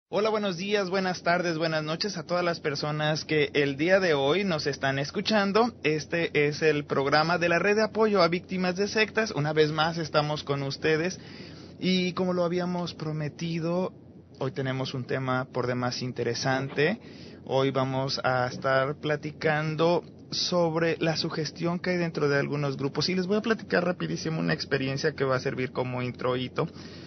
Hola, buenos días, buenas tardes, buenas noches a todas las personas que el día de hoy nos están escuchando. Este es el programa de la Red de Apoyo a Víctimas de Sectas. Una vez más estamos con ustedes y como lo habíamos prometido, hoy tenemos un tema por demás interesante. Hoy vamos a estar platicando sobre la sugestión que hay dentro de algunos grupos y les voy a platicar rapidísimo una experiencia que va a servir como introito.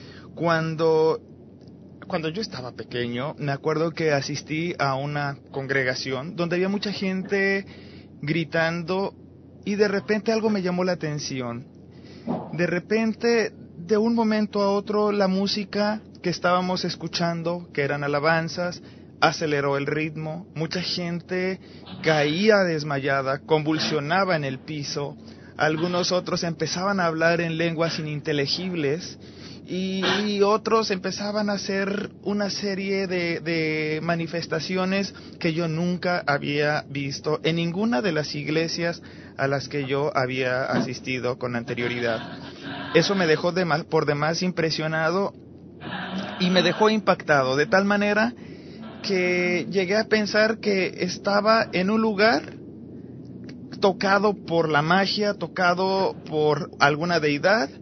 Cuando yo estaba pequeño, me acuerdo que asistí a una congregación donde había mucha gente gritando y de repente algo me llamó la atención. De repente, de un momento a otro, la música que estábamos escuchando, que eran alabanzas, aceleró el ritmo, mucha gente caía desmayada, convulsionaba en el piso, algunos otros empezaban a hablar en lenguas ininteligibles y otros empezaban a hacer una serie de manifestaciones que yo nunca había visto en ninguna de las iglesias a las que yo había asistido con anterioridad. Eso me dejó por demás impresionado y me dejó impactado, de tal manera que llegué a pensar que estaba en un lugar tocado por la magia, tocado por alguna deidad,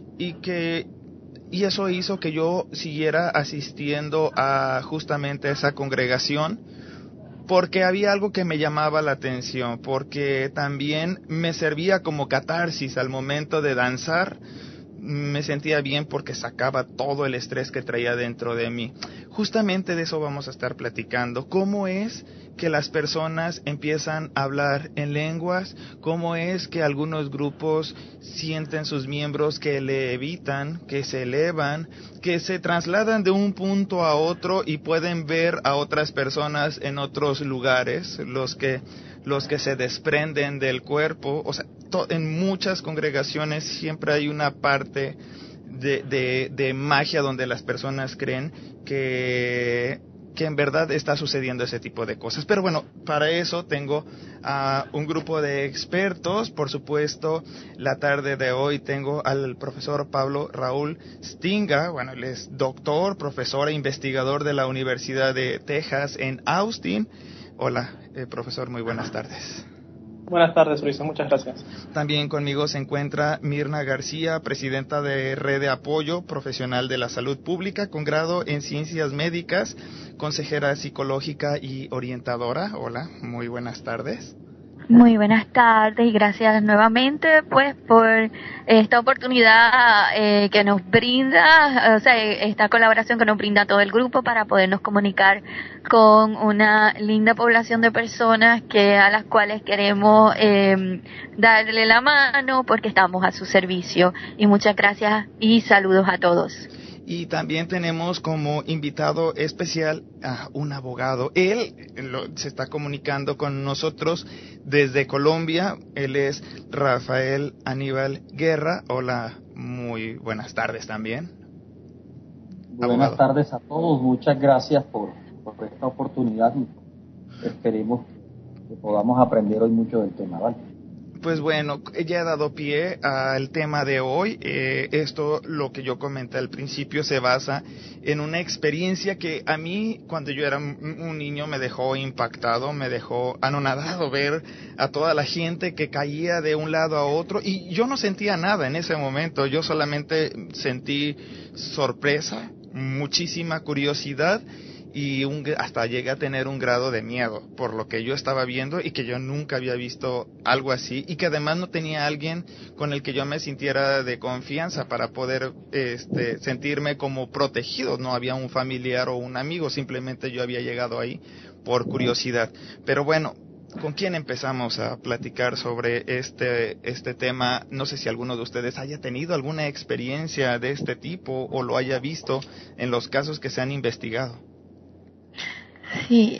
y eso hizo que yo siguiera asistiendo a justamente esa congregación, porque había algo que me llamaba la atención, porque también me servía como catarsis al momento de danzar. Me sentía bien porque sacaba todo el estrés que traía dentro de mí. Justamente de eso vamos a estar platicando. ¿Cómo es que las personas empiezan a hablar en lenguas? ¿Cómo es que algunos grupos sienten sus miembros que le evitan, que se elevan, que se trasladan de un punto a otro y pueden ver a otras personas en otros lugares, los que se desprenden del cuerpo? O sea, en muchas congregaciones siempre hay una parte de magia donde las personas creen que en verdad está sucediendo ese tipo de cosas. Pero bueno, para eso tengo a un grupo de expertos. Por supuesto, la tarde de hoy tengo al profesor Pablo Raúl Stinga. Bueno, él es doctor, profesor e investigador de la Universidad de Texas en Austin. Hola, profesor, muy buenas tardes. Buenas tardes, Luisa, muchas gracias. También conmigo se encuentra Mirna García, presidenta de Red de Apoyo Profesional de la Salud Pública, con grado en Ciencias Médicas, consejera psicológica y orientadora. Hola, muy buenas tardes. Muy buenas tardes y gracias nuevamente pues por esta oportunidad que nos brinda, o sea, esta colaboración que nos brinda todo el grupo para podernos comunicar con una linda población de personas a las cuales queremos darle la mano porque estamos a su servicio. Y muchas gracias y saludos a todos. Y también tenemos como invitado especial a un abogado. Él se está comunicando con nosotros desde Colombia. Él es Rafael Aníbal Guerra. Hola, muy buenas tardes también. Buenas tardes a todos. Muchas gracias por esta oportunidad. Esperemos que podamos aprender hoy mucho del tema, ¿vale? Pues bueno, ya he dado pie al tema de hoy. Esto, lo que yo comenté al principio, se basa en una experiencia que a mí, cuando yo era un niño, me dejó impactado, me dejó anonadado ver a toda la gente que caía de un lado a otro, y yo no sentía nada en ese momento. Yo solamente sentí sorpresa, muchísima curiosidad, y hasta llegué a tener un grado de miedo por lo que yo estaba viendo, y que yo nunca había visto algo así, y que además no tenía alguien con el que yo me sintiera de confianza para poder sentirme como protegido. No había un familiar o un amigo, simplemente yo había llegado ahí por curiosidad. Pero bueno, ¿con quién empezamos a platicar sobre este tema? No sé si alguno de ustedes haya tenido alguna experiencia de este tipo o lo haya visto en los casos que se han investigado. Sí,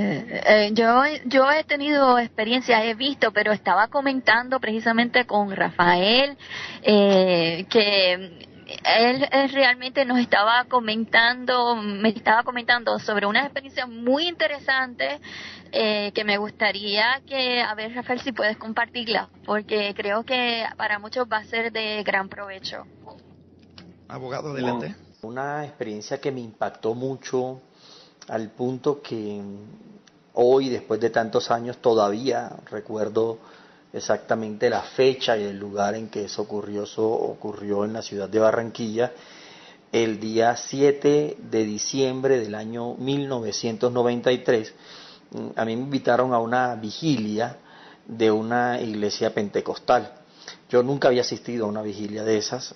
yo he tenido experiencia, he visto, pero estaba comentando precisamente con Rafael que él realmente me estaba comentando sobre unas experiencias muy interesantes que me gustaría a ver, Rafael, si puedes compartirla, porque creo que para muchos va a ser de gran provecho. Abogado, adelante. Una experiencia que me impactó mucho al punto que hoy, después de tantos años, todavía recuerdo exactamente la fecha y el lugar en que eso ocurrió. Eso ocurrió en la ciudad de Barranquilla el día 7 de diciembre del año 1993. A mí me invitaron a una vigilia de una iglesia pentecostal. Yo nunca había asistido a una vigilia de esas.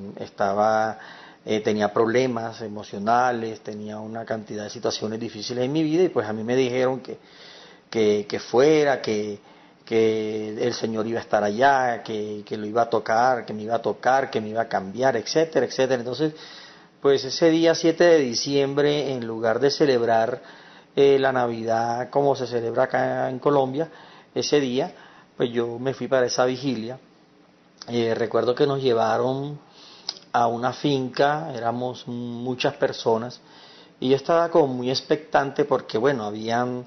Tenía problemas emocionales, tenía una cantidad de situaciones difíciles en mi vida, y pues a mí me dijeron que fuera, que el Señor iba a estar allá, que lo iba a tocar, que me iba a tocar, que me iba a cambiar, etcétera, etcétera. Entonces, pues ese día 7 de diciembre, en lugar de celebrar la Navidad como se celebra acá en Colombia, ese día, pues yo me fui para esa vigilia. Recuerdo que nos llevaron a una finca, éramos muchas personas, y yo estaba como muy expectante porque, bueno, habían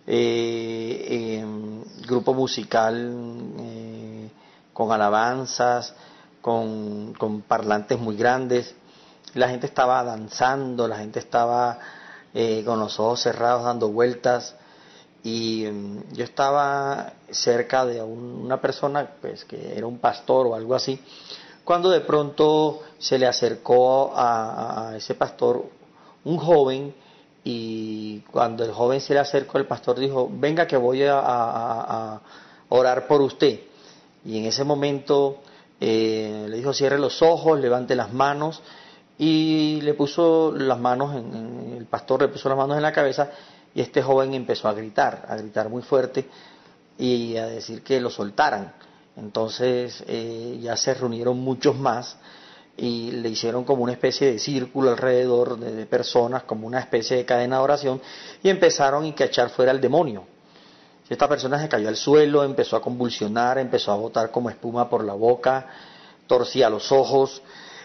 grupo musical con alabanzas, con parlantes muy grandes. La gente estaba danzando, la gente estaba con los ojos cerrados dando vueltas, y yo estaba cerca de una persona, pues, que era un pastor o algo así, cuando de pronto se le acercó a ese pastor un joven, y cuando el joven se le acercó, el pastor dijo: venga que voy a orar por usted. Y en ese momento le dijo: cierre los ojos, levante las manos, y le puso las manos el pastor le puso las manos en la cabeza, y este joven empezó a gritar muy fuerte, y a decir que lo soltaran. Entonces ya se reunieron muchos más y le hicieron como una especie de círculo alrededor de personas, como una especie de cadena de oración, y empezaron a echar fuera al demonio. Esta persona se cayó al suelo, empezó a convulsionar, empezó a botar como espuma por la boca, torcía los ojos,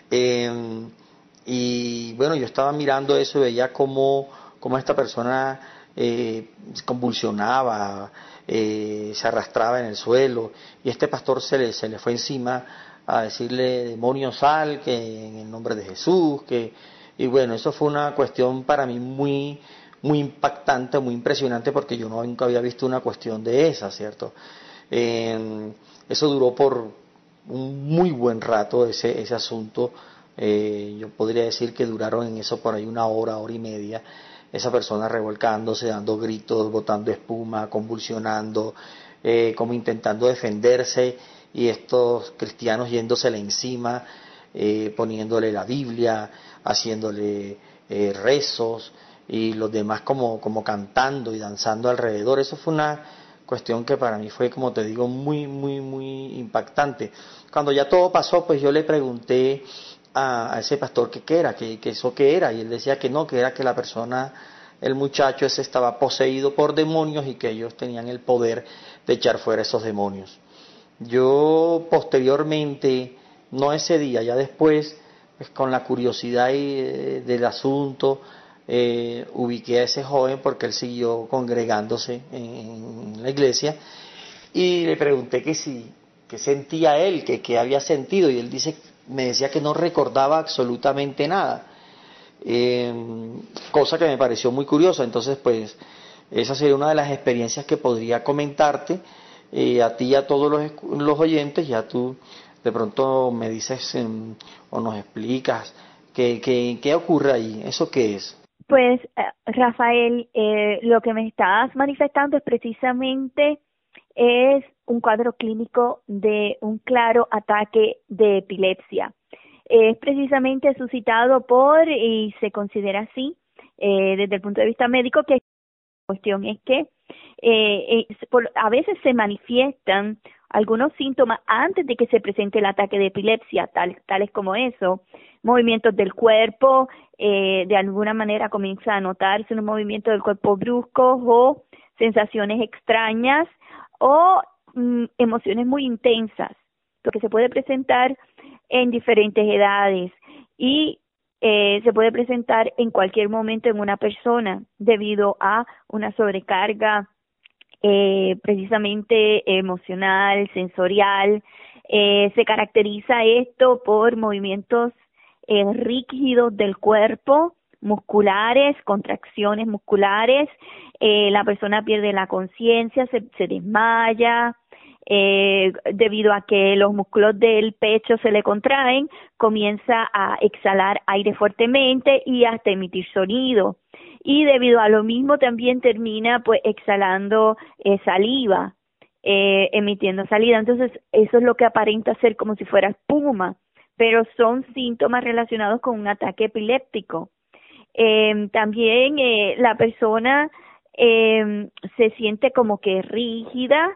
y bueno, yo estaba mirando eso y veía cómo esta persona convulsionaba, se arrastraba en el suelo, y este pastor se le fue encima a decirle: demonio, sal, que en el nombre de Jesús, y bueno, eso fue una cuestión para mí muy impactante, muy impresionante, porque yo nunca había visto una cuestión de esa, ¿cierto? Eso duró por un muy buen rato, ese asunto. Yo podría decir que duraron en eso por ahí una hora y media, esa persona revolcándose, dando gritos, botando espuma, convulsionando, como intentando defenderse, y estos cristianos yéndosele encima, poniéndole la Biblia, haciéndole rezos, y los demás como cantando y danzando alrededor. Eso fue una cuestión que para mí fue, como te digo, muy impactante. Cuando ya todo pasó, pues yo le pregunté a ese pastor que qué era, que eso qué era, y él decía que no, que era que la persona, el muchacho ese, estaba poseído por demonios, y que ellos tenían el poder de echar fuera esos demonios. Yo posteriormente, no ese día, ya después, pues con la curiosidad del asunto, ubiqué a ese joven, porque él siguió congregándose en la iglesia, y le pregunté que sentía él, que había sentido, y él me decía que no recordaba absolutamente nada, cosa que me pareció muy curiosa. Entonces, pues esa sería una de las experiencias que podría comentarte, a ti y a todos los oyentes. Ya tú de pronto me dices o nos explicas qué ocurre ahí. ¿Eso qué es? Pues, Rafael, lo que me estás manifestando es precisamente un cuadro clínico de un claro ataque de epilepsia. Es precisamente suscitado y se considera así, desde el punto de vista médico, que la cuestión es que a veces se manifiestan algunos síntomas antes de que se presente el ataque de epilepsia, tales como eso: movimientos del cuerpo, de alguna manera comienza a notarse un movimiento del cuerpo brusco, o sensaciones extrañas, o emociones muy intensas, lo que se puede presentar en diferentes edades, y se puede presentar en cualquier momento en una persona debido a una sobrecarga precisamente emocional, sensorial. Se caracteriza esto por movimientos rígidos del cuerpo, musculares, contracciones musculares, la persona pierde la conciencia, se desmaya, debido a que los músculos del pecho se le contraen, comienza a exhalar aire fuertemente y hasta emitir sonido. Y debido a lo mismo también termina pues exhalando saliva, emitiendo salida. Entonces eso es lo que aparenta ser como si fuera espuma, pero son síntomas relacionados con un ataque epiléptico. También la persona se siente como que rígida,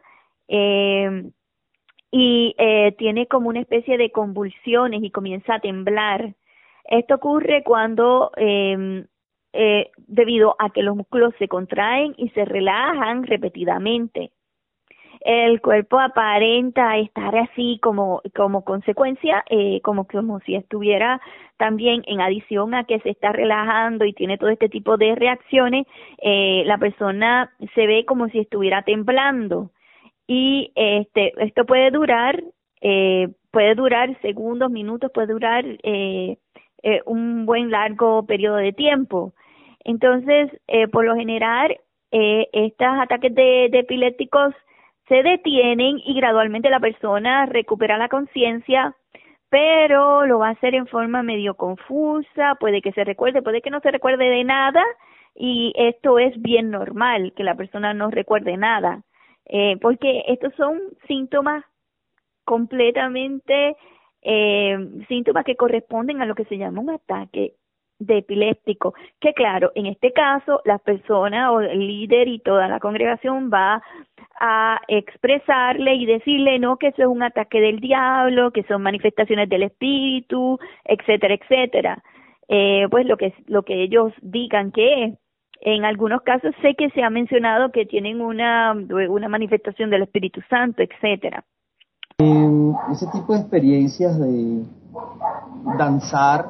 y tiene como una especie de convulsiones y comienza a temblar. Esto ocurre cuando debido a que los músculos se contraen y se relajan repetidamente. El cuerpo aparenta estar así como consecuencia, como si estuviera también en adición a que se está relajando y tiene todo este tipo de reacciones, la persona se ve como si estuviera temblando. Y esto puede durar segundos, minutos, puede durar un buen largo periodo de tiempo. Entonces, por lo general, estos ataques de epilépticos se detienen y gradualmente la persona recupera la conciencia, pero lo va a hacer en forma medio confusa, puede que se recuerde, puede que no se recuerde de nada, y esto es bien normal, que la persona no recuerde nada. Porque estos son síntomas completamente, síntomas que corresponden a lo que se llama un ataque de epiléptico, que claro, en este caso la persona o el líder y toda la congregación va a expresarle y decirle no, que eso es un ataque del diablo, que son manifestaciones del espíritu, etcétera, etcétera. Pues lo que ellos digan que es. En algunos casos sé que se ha mencionado que tienen una manifestación del Espíritu Santo, etcétera. Ese tipo de experiencias de danzar,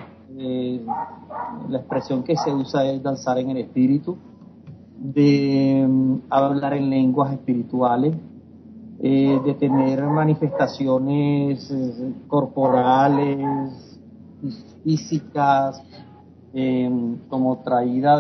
la expresión que se usa es danzar en el espíritu, de hablar en lenguas espirituales, de tener manifestaciones corporales, físicas, como traída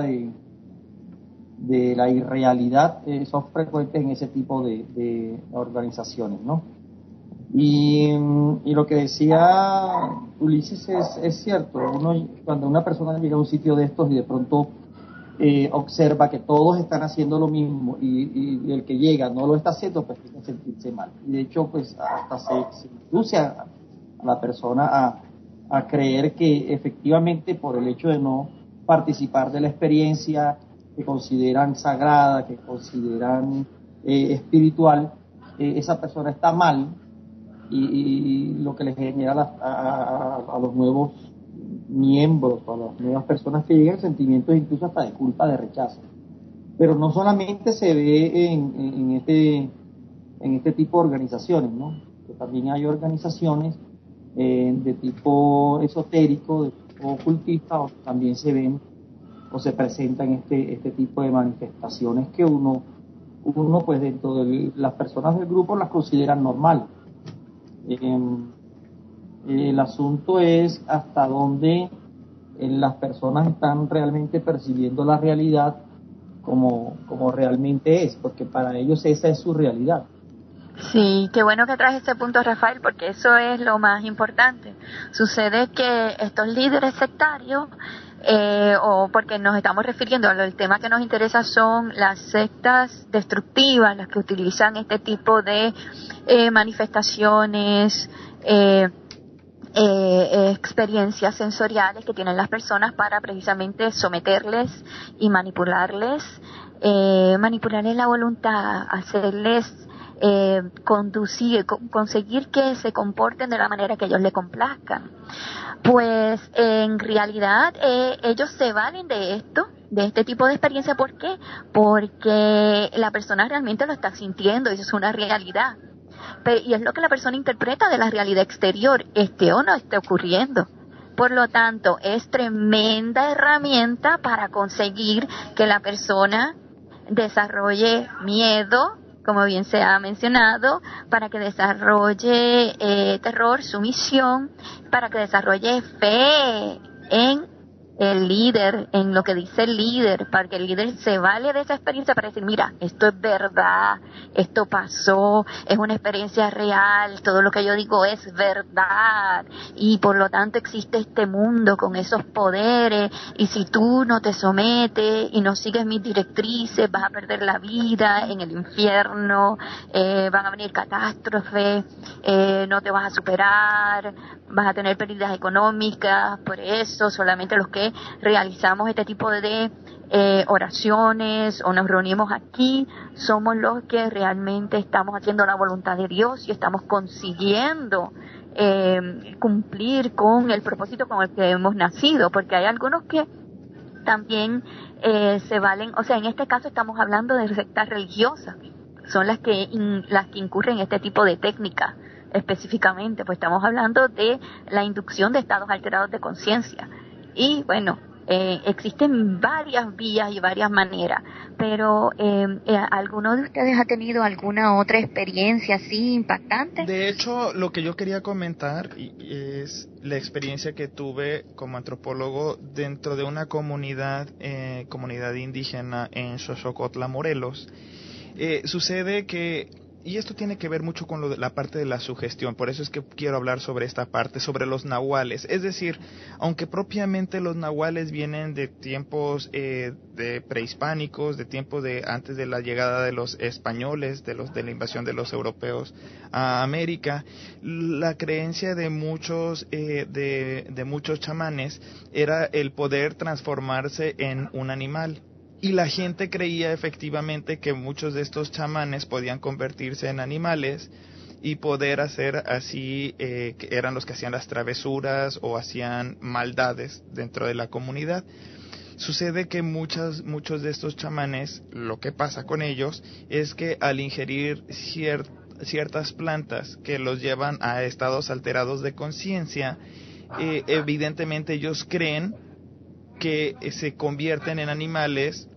de la irrealidad, son frecuentes en ese tipo de organizaciones, ¿no? Y lo que decía Ulises es cierto. Cuando una persona llega a un sitio de estos y de pronto observa que todos están haciendo lo mismo y el que llega no lo está haciendo, pues tiene que sentirse mal. Y de hecho, pues hasta se induce a la persona a creer que efectivamente por el hecho de no participar de la experiencia que consideran sagrada, que consideran espiritual, esa persona está mal, y lo que le genera a los nuevos miembros, a las nuevas personas que llegan, sentimientos incluso hasta de culpa, de rechazo. Pero no solamente se ve en este tipo de organizaciones, ¿no? Que también hay organizaciones de tipo esotérico, de tipo ocultista, o también se ven o se presentan este tipo de manifestaciones que uno pues dentro de las personas del grupo las consideran normales. El asunto es hasta dónde las personas están realmente percibiendo la realidad como realmente es, porque para ellos esa es su realidad. Sí, qué bueno que traes ese punto, Rafael, porque eso es lo más importante. Sucede que estos líderes sectarios, o porque nos estamos refiriendo al tema que nos interesa, son las sectas destructivas, las que utilizan este tipo de manifestaciones, experiencias sensoriales que tienen las personas para precisamente someterles y manipularles la voluntad, hacerles conseguir que se comporten de la manera que ellos le complazcan. Pues en realidad ellos se valen de este tipo de experiencia. ¿Por qué? Porque la persona realmente lo está sintiendo, eso es una realidad. Y es lo que la persona interpreta de la realidad exterior, esté o no esté ocurriendo. Por lo tanto, es tremenda herramienta para conseguir que la persona desarrolle miedo, como bien se ha mencionado, para que desarrolle terror, sumisión, para que desarrolle fe en el líder, en lo que dice el líder, para que el líder se vale de esa experiencia para decir, mira, esto es verdad, esto pasó, es una experiencia real, todo lo que yo digo es verdad, y por lo tanto existe este mundo con esos poderes, y si tú no te sometes y no sigues mis directrices, vas a perder la vida en el infierno, van a venir catástrofes, no te vas a superar, vas a tener pérdidas económicas, por eso solamente los que realizamos este tipo de oraciones o nos reunimos aquí somos los que realmente estamos haciendo la voluntad de Dios y estamos consiguiendo cumplir con el propósito con el que hemos nacido, porque hay algunos que también se valen, o sea, en este caso estamos hablando de sectas religiosas, son las que incurren en este tipo de técnicas. Específicamente, pues estamos hablando de la inducción de estados alterados de conciencia. Y bueno, existen varias vías y varias maneras, pero ¿alguno de ustedes ha tenido alguna otra experiencia así impactante? De hecho, lo que yo quería comentar es la experiencia que tuve como antropólogo dentro de una comunidad indígena en Xochocotla, Morelos. Sucede que, y esto tiene que ver mucho con la parte de la sugestión, por eso es que quiero hablar sobre esta parte, sobre los nahuales. Es decir, aunque propiamente los nahuales vienen de tiempos de prehispánicos, de tiempos de antes de la llegada de los españoles, de la invasión de los europeos a América, la creencia de muchos muchos chamanes era el poder transformarse en un animal. Y la gente creía efectivamente que muchos de estos chamanes podían convertirse en animales y poder hacer así, que eran los que hacían las travesuras o hacían maldades dentro de la comunidad. Sucede que muchos de estos chamanes, lo que pasa con ellos es que al ingerir ciertas plantas que los llevan a estados alterados de conciencia, evidentemente ellos creen que se convierten en animales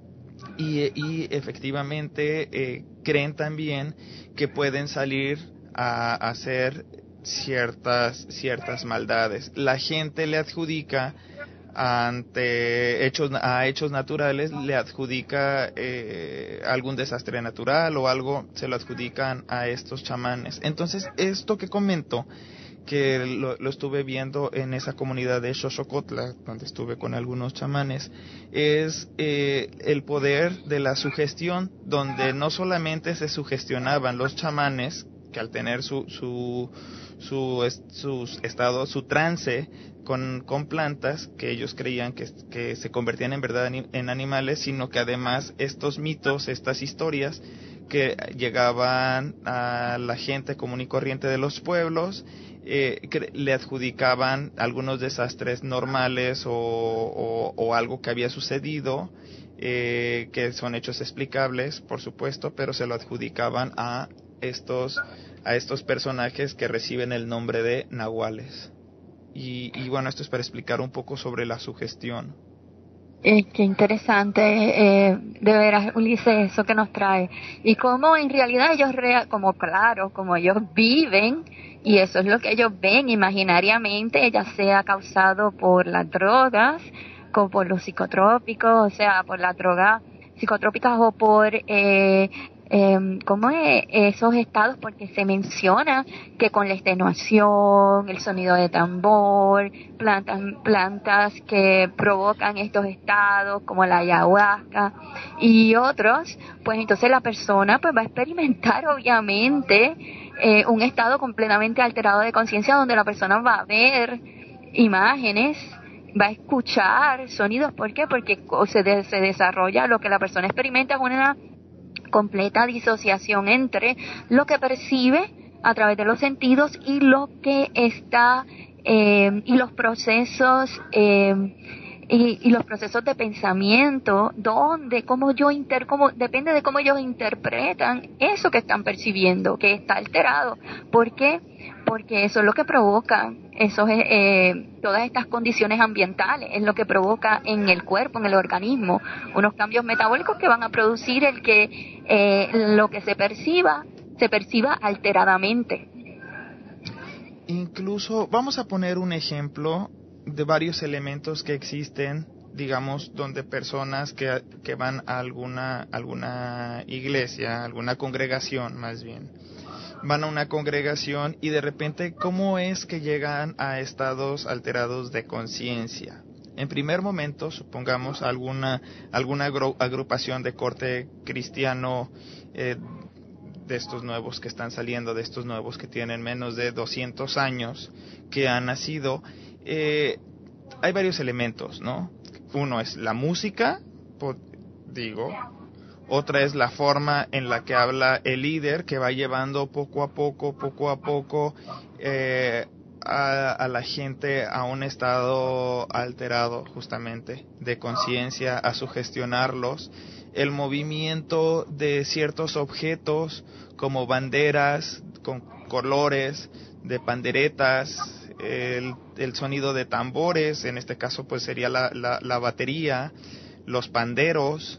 y efectivamente creen también que pueden salir a hacer ciertas maldades. La gente le adjudica ante hechos naturales, le adjudica algún desastre natural o algo, se lo adjudican a estos chamanes. Entonces, esto que comento, que lo estuve viendo en esa comunidad de Xochocotla, donde estuve con algunos chamanes, es el poder de la sugestión, donde no solamente se sugestionaban los chamanes, que al tener su estado, su trance con plantas, que ellos creían que se convertían en verdad en animales, sino que además estos mitos, estas historias, que llegaban a la gente común y corriente de los pueblos, le adjudicaban algunos desastres normales o algo que había sucedido, que son hechos explicables, por supuesto, pero se lo adjudicaban a estos personajes que reciben el nombre de nahuales. Y bueno, esto es para explicar un poco sobre la sugestión. Qué interesante, de veras, Ulises, eso que nos trae. Y cómo en realidad ellos, como ellos viven, y eso es lo que ellos ven imaginariamente, ya sea causado por las drogas, como por los psicotrópicos, o sea, por las drogas psicotrópicas o por esos estados, porque se menciona que con la extenuación, el sonido de tambor, plantas que provocan estos estados como la ayahuasca y otros, pues entonces la persona pues va a experimentar obviamente un estado completamente alterado de conciencia, donde la persona va a ver imágenes, va a escuchar sonidos. ¿Por qué? Porque se desarrolla, lo que la persona experimenta es una completa disociación entre lo que percibe a través de los sentidos y lo que está y los procesos y los procesos de pensamiento, donde depende de cómo ellos interpretan eso que están percibiendo, que está alterado. ¿Por qué? Porque eso es lo que provoca, todas estas condiciones ambientales, es lo que provoca en el cuerpo, en el organismo, unos cambios metabólicos que van a producir el que lo que se perciba alteradamente. Incluso, vamos a poner un ejemplo de varios elementos que existen, digamos, donde personas que van a alguna iglesia, alguna congregación más bien, van a una congregación y de repente, ¿cómo es que llegan a estados alterados de conciencia? En primer momento, supongamos alguna agrupación de corte cristiano, de estos nuevos que están saliendo, de estos nuevos que tienen menos de 200 años, que han nacido, hay varios elementos, ¿no? Uno es la música, otra es la forma en la que habla el líder, que va llevando poco a poco, a la gente a un estado alterado, justamente, de conciencia, a sugestionarlos. El movimiento de ciertos objetos, como banderas, con colores, de panderetas, el sonido de tambores, en este caso pues sería la batería, los panderos,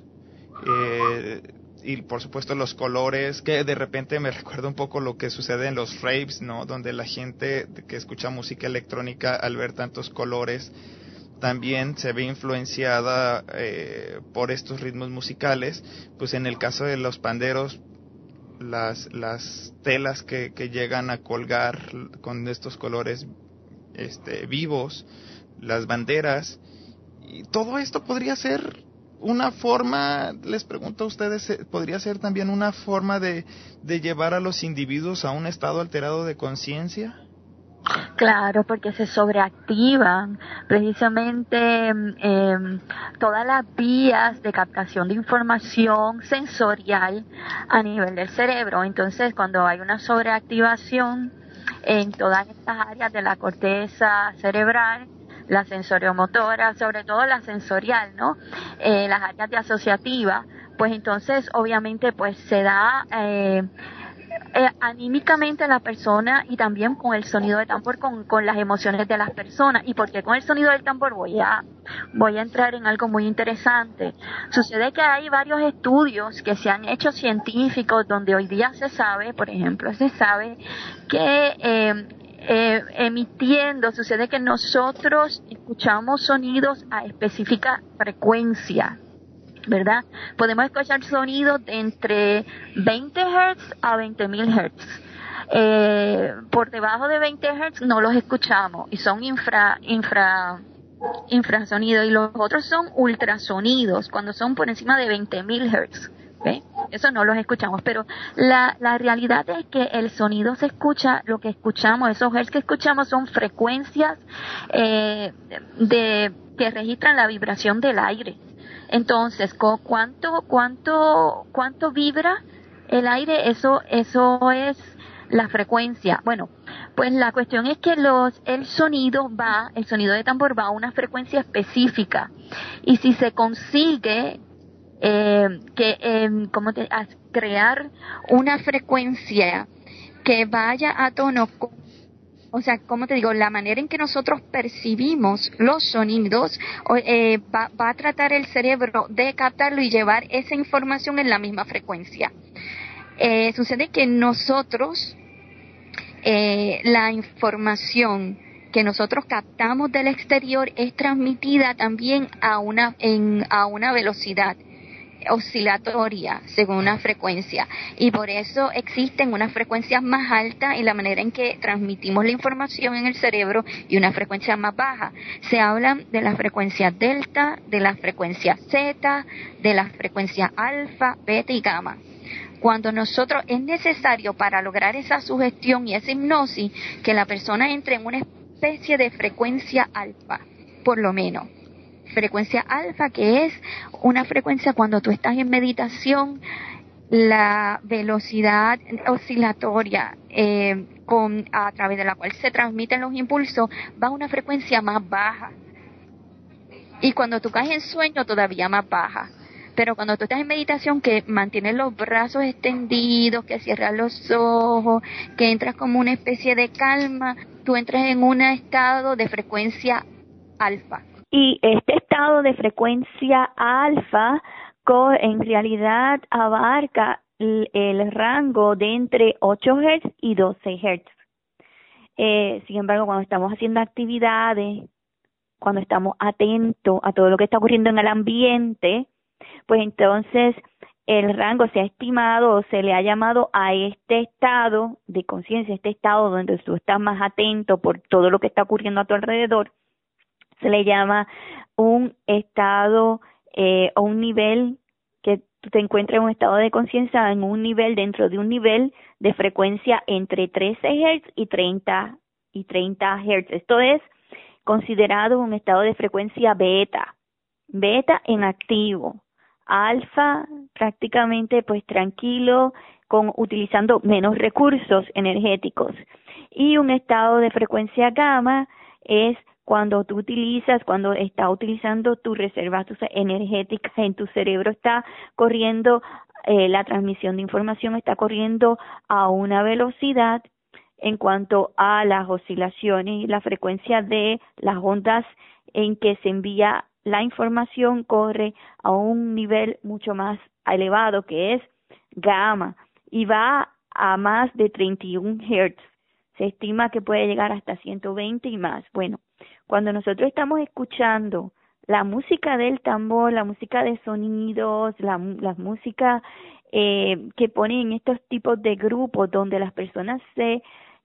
y por supuesto los colores, que de repente me recuerda un poco lo que sucede en los raves, ¿no? Donde la gente que escucha música electrónica, al ver tantos colores, también se ve influenciada por estos ritmos musicales. Pues en el caso de los panderos, las telas que llegan a colgar con estos colores vivos, las banderas, y todo esto podría ser una forma, les pregunto a ustedes, podría ser también una forma de llevar a los individuos a un estado alterado de conciencia. Claro, porque se sobreactivan precisamente todas las vías de captación de información sensorial a nivel del cerebro. Entonces, cuando hay una sobreactivación en todas estas áreas de la corteza cerebral, la sensoriomotora, sobre todo la sensorial, ¿no? Las áreas de asociativa, pues entonces obviamente pues se da anímicamente a la persona, y también con el sonido de tambor, con las emociones de las personas. ¿Y por qué con el sonido del tambor? Voy a entrar en algo muy interesante. Sucede que hay varios estudios que se han hecho científicos, donde hoy día se sabe, por ejemplo, que emitiendo, sucede que nosotros escuchamos sonidos a específica frecuencia, ¿verdad? Podemos escuchar sonidos de entre 20 Hz a 20.000 Hz. Por debajo de 20 Hz no los escuchamos, y son infrasonidos, y los otros son ultrasonidos, cuando son por encima de 20.000 Hz. ¿Okay? Eso no los escuchamos, pero la realidad es que el sonido se escucha, lo que escuchamos, esos hertz que escuchamos son frecuencias que registran la vibración del aire. Entonces, ¿cuánto vibra el aire? Eso es la frecuencia. Bueno, pues la cuestión es que el sonido de tambor va a una frecuencia específica, y si se consigue crear una frecuencia que vaya a tono con, o sea, como te digo, la manera en que nosotros percibimos los sonidos, va a tratar el cerebro de captarlo y llevar esa información en la misma frecuencia. Sucede que nosotros, la información que nosotros captamos del exterior es transmitida también a una velocidad oscilatoria según una frecuencia, y por eso existen unas frecuencias más altas en la manera en que transmitimos la información en el cerebro, y una frecuencia más baja. Se habla de la frecuencia delta, de la frecuencia zeta, de la frecuencia alfa, beta y gamma. Cuando nosotros, es necesario para lograr esa sugestión y esa hipnosis, que la persona entre en una especie de frecuencia alfa, por lo menos. Frecuencia alfa, que es una frecuencia cuando tú estás en meditación, la velocidad oscilatoria a través de la cual se transmiten los impulsos va a una frecuencia más baja, y cuando tú caes en sueño todavía más baja. Pero cuando tú estás en meditación, que mantienes los brazos extendidos, que cierras los ojos, que entras como una especie de calma, tú entras en un estado de frecuencia alfa. Y este estado de frecuencia alfa en realidad abarca el rango de entre 8 Hz y 12 Hz. Sin embargo, cuando estamos haciendo actividades cuando estamos atentos a todo lo que está ocurriendo en el ambiente, pues entonces el rango se ha estimado o se le ha llamado a este estado de conciencia, este estado donde tú estás más atento por todo lo que está ocurriendo a tu alrededor, se le llama un estado o un nivel que tú te encuentres en un estado de conciencia, en un nivel dentro de un nivel de frecuencia entre 13 Hz y 30 Hz. Esto es considerado un estado de frecuencia beta en activo, alfa prácticamente pues tranquilo, utilizando menos recursos energéticos, y un estado de frecuencia gamma es cuando estás utilizando tus reservas energéticas en tu cerebro, está corriendo, la transmisión de información está corriendo a una velocidad en cuanto a las oscilaciones y la frecuencia de las ondas en que se envía la información corre a un nivel mucho más elevado, que es gamma, y va a más de 31 Hz. Se estima que puede llegar hasta 120 y más. Bueno, cuando nosotros estamos escuchando la música del tambor, la música de sonidos, la música que ponen en estos tipos de grupos donde las personas si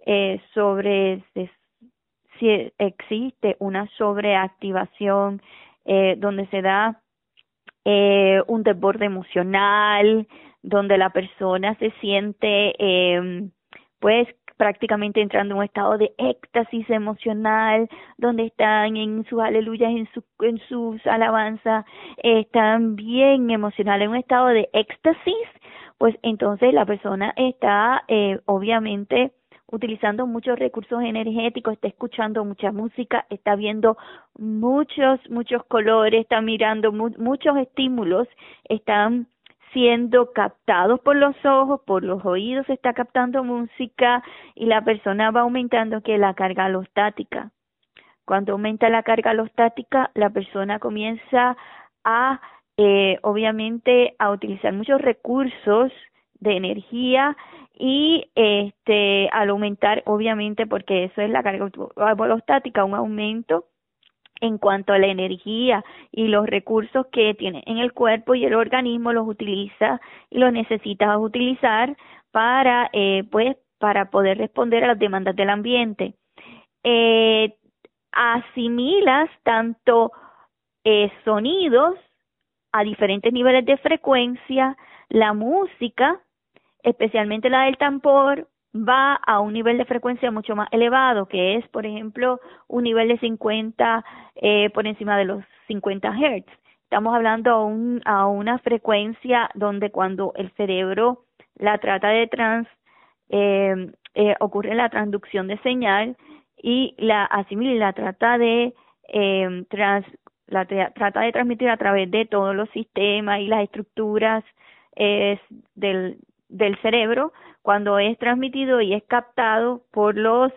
existe una sobreactivación, donde se da un desborde emocional, donde la persona se siente pues prácticamente entrando en un estado de éxtasis emocional, donde están en sus aleluyas, en sus alabanzas, están bien emocionales, en un estado de éxtasis, pues entonces la persona está obviamente utilizando muchos recursos energéticos, está escuchando mucha música, está viendo muchos colores, está mirando muchos estímulos, están siendo captados por los ojos, por los oídos, se está captando música y la persona va aumentando la carga alostática. Cuando aumenta la carga alostática, la persona comienza a obviamente a utilizar muchos recursos de energía y al aumentar, obviamente, porque eso es la carga alostática, un aumento en cuanto a la energía y los recursos que tiene en el cuerpo, y el organismo los utiliza y los necesita utilizar para poder responder a las demandas del ambiente. Asimilas tanto sonidos a diferentes niveles de frecuencia. La música, especialmente la del tambor, va a un nivel de frecuencia mucho más elevado, que es, por ejemplo, un nivel de 50, por encima de los 50 Hz. Estamos hablando a una frecuencia donde cuando el cerebro la trata de ocurre la transducción de señal y la asimila y la trata de transmitir a través de todos los sistemas y las estructuras del cerebro. Cuando es transmitido y es captado por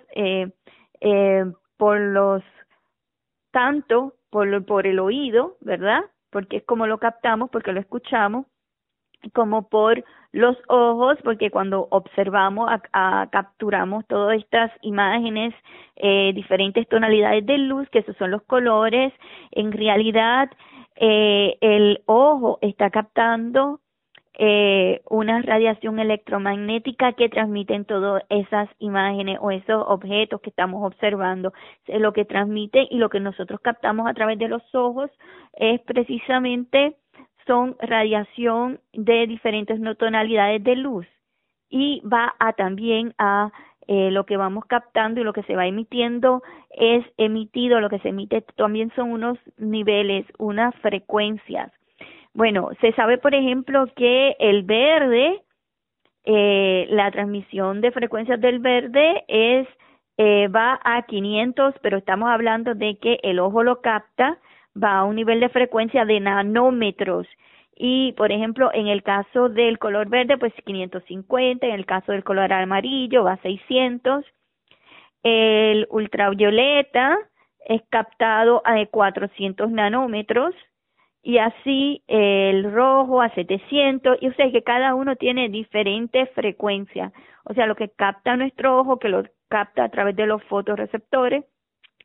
el oído, ¿verdad? Porque es como lo captamos, porque lo escuchamos, como por los ojos, porque cuando observamos, capturamos todas estas imágenes, diferentes tonalidades de luz, que esos son los colores. En realidad, el ojo está captando una radiación electromagnética que transmiten todas esas imágenes o esos objetos que estamos observando. Lo que transmite y lo que nosotros captamos a través de los ojos es precisamente son radiación de diferentes tonalidades de luz, y va también a lo que vamos captando y lo que se va emitiendo es emitido, lo que se emite también son unos niveles, unas frecuencias. Bueno, se sabe, por ejemplo, que el verde, la transmisión de frecuencias del verde va a 500, pero estamos hablando de que el ojo lo capta, va a un nivel de frecuencia de nanómetros. Y, por ejemplo, en el caso del color verde, pues 550, en el caso del color amarillo va a 600. El ultravioleta es captado a 400 nanómetros. Y así el rojo a 700, y o sea que cada uno tiene diferentes frecuencias. O sea, lo que capta nuestro ojo, que lo capta a través de los fotorreceptores,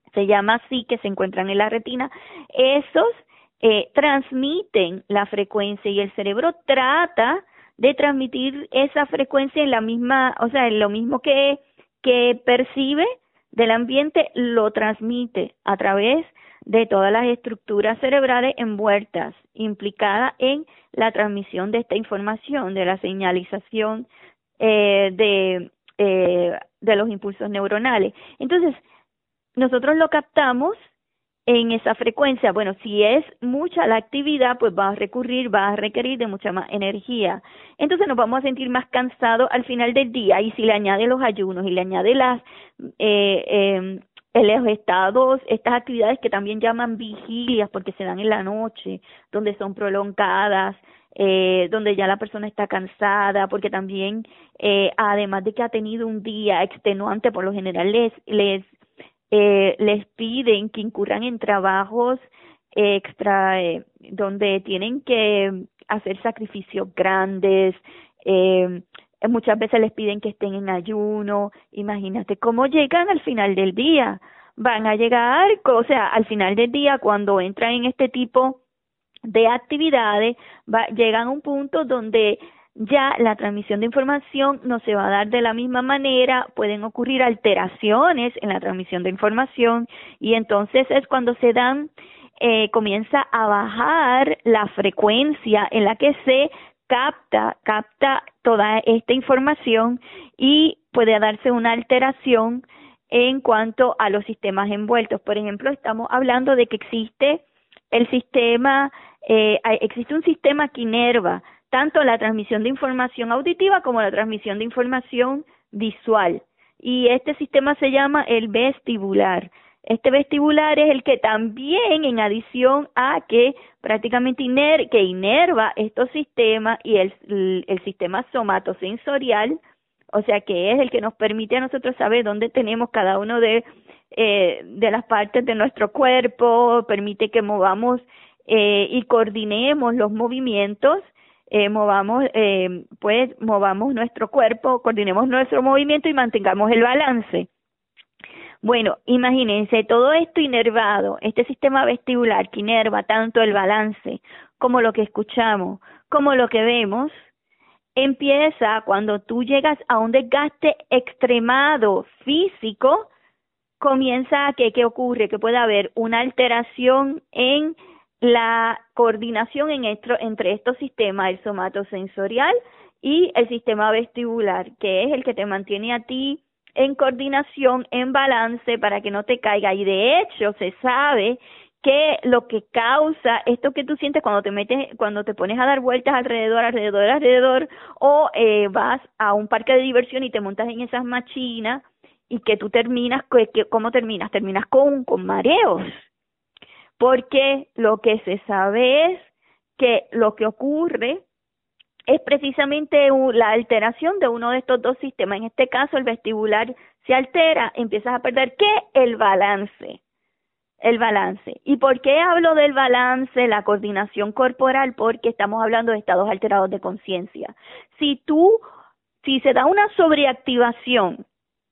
se llama así, que se encuentran en la retina, esos transmiten la frecuencia y el cerebro trata de transmitir esa frecuencia en la misma, o sea, en lo mismo que percibe del ambiente, lo transmite a través de todas las estructuras cerebrales envueltas, implicadas en la transmisión de esta información, de la señalización de los impulsos neuronales. Entonces, nosotros lo captamos en esa frecuencia. Bueno, si es mucha la actividad, pues va a requerir de mucha más energía. Entonces nos vamos a sentir más cansados al final del día, y si le añade los ayunos y le añade los estados, estas actividades que también llaman vigilias porque se dan en la noche, donde son prolongadas, donde ya la persona está cansada, porque también además de que ha tenido un día extenuante, por lo general les piden que incurran en trabajos extra, donde tienen que hacer sacrificios grandes, muchas veces les piden que estén en ayuno. Imagínate cómo llegan al final del día. Van a llegar, o sea, al final del día, cuando entran en este tipo de actividades, llegan a un punto donde ya la transmisión de información no se va a dar de la misma manera, pueden ocurrir alteraciones en la transmisión de información, y entonces es cuando se dan, comienza a bajar la frecuencia en la que se capta toda esta información, y puede darse una alteración en cuanto a los sistemas envueltos. Por ejemplo, estamos hablando de que existe un sistema que inerva tanto la transmisión de información auditiva como la transmisión de información visual, y este sistema se llama el vestibular. Este vestibular es el que también, en adición a que prácticamente inerva estos sistemas, y el sistema somatosensorial, o sea, que es el que nos permite a nosotros saber dónde tenemos cada uno de las partes de nuestro cuerpo, permite que movamos y coordinemos los movimientos, movamos nuestro cuerpo, coordinemos nuestro movimiento y mantengamos el balance. Bueno, imagínense todo esto inervado, este sistema vestibular que inerva tanto el balance como lo que escuchamos, como lo que vemos, empieza cuando tú llegas a un desgaste extremado físico, comienza a ¿qué ocurre? Que puede haber una alteración en la coordinación entre estos sistemas, el somatosensorial y el sistema vestibular, que es el que te mantiene a ti en coordinación, en balance, para que no te caiga. Y de hecho se sabe que lo que causa esto que tú sientes cuando te pones a dar vueltas alrededor, o vas a un parque de diversión y te montas en esas machinas, y que tú terminas, ¿cómo terminas? Terminas con mareos, porque lo que se sabe es que lo que ocurre es precisamente la alteración de uno de estos dos sistemas. En este caso, el vestibular se altera, empiezas a perder, ¿qué? El balance. ¿Y por qué hablo del balance, la coordinación corporal? Porque estamos hablando de estados alterados de conciencia. Si se da una sobreactivación,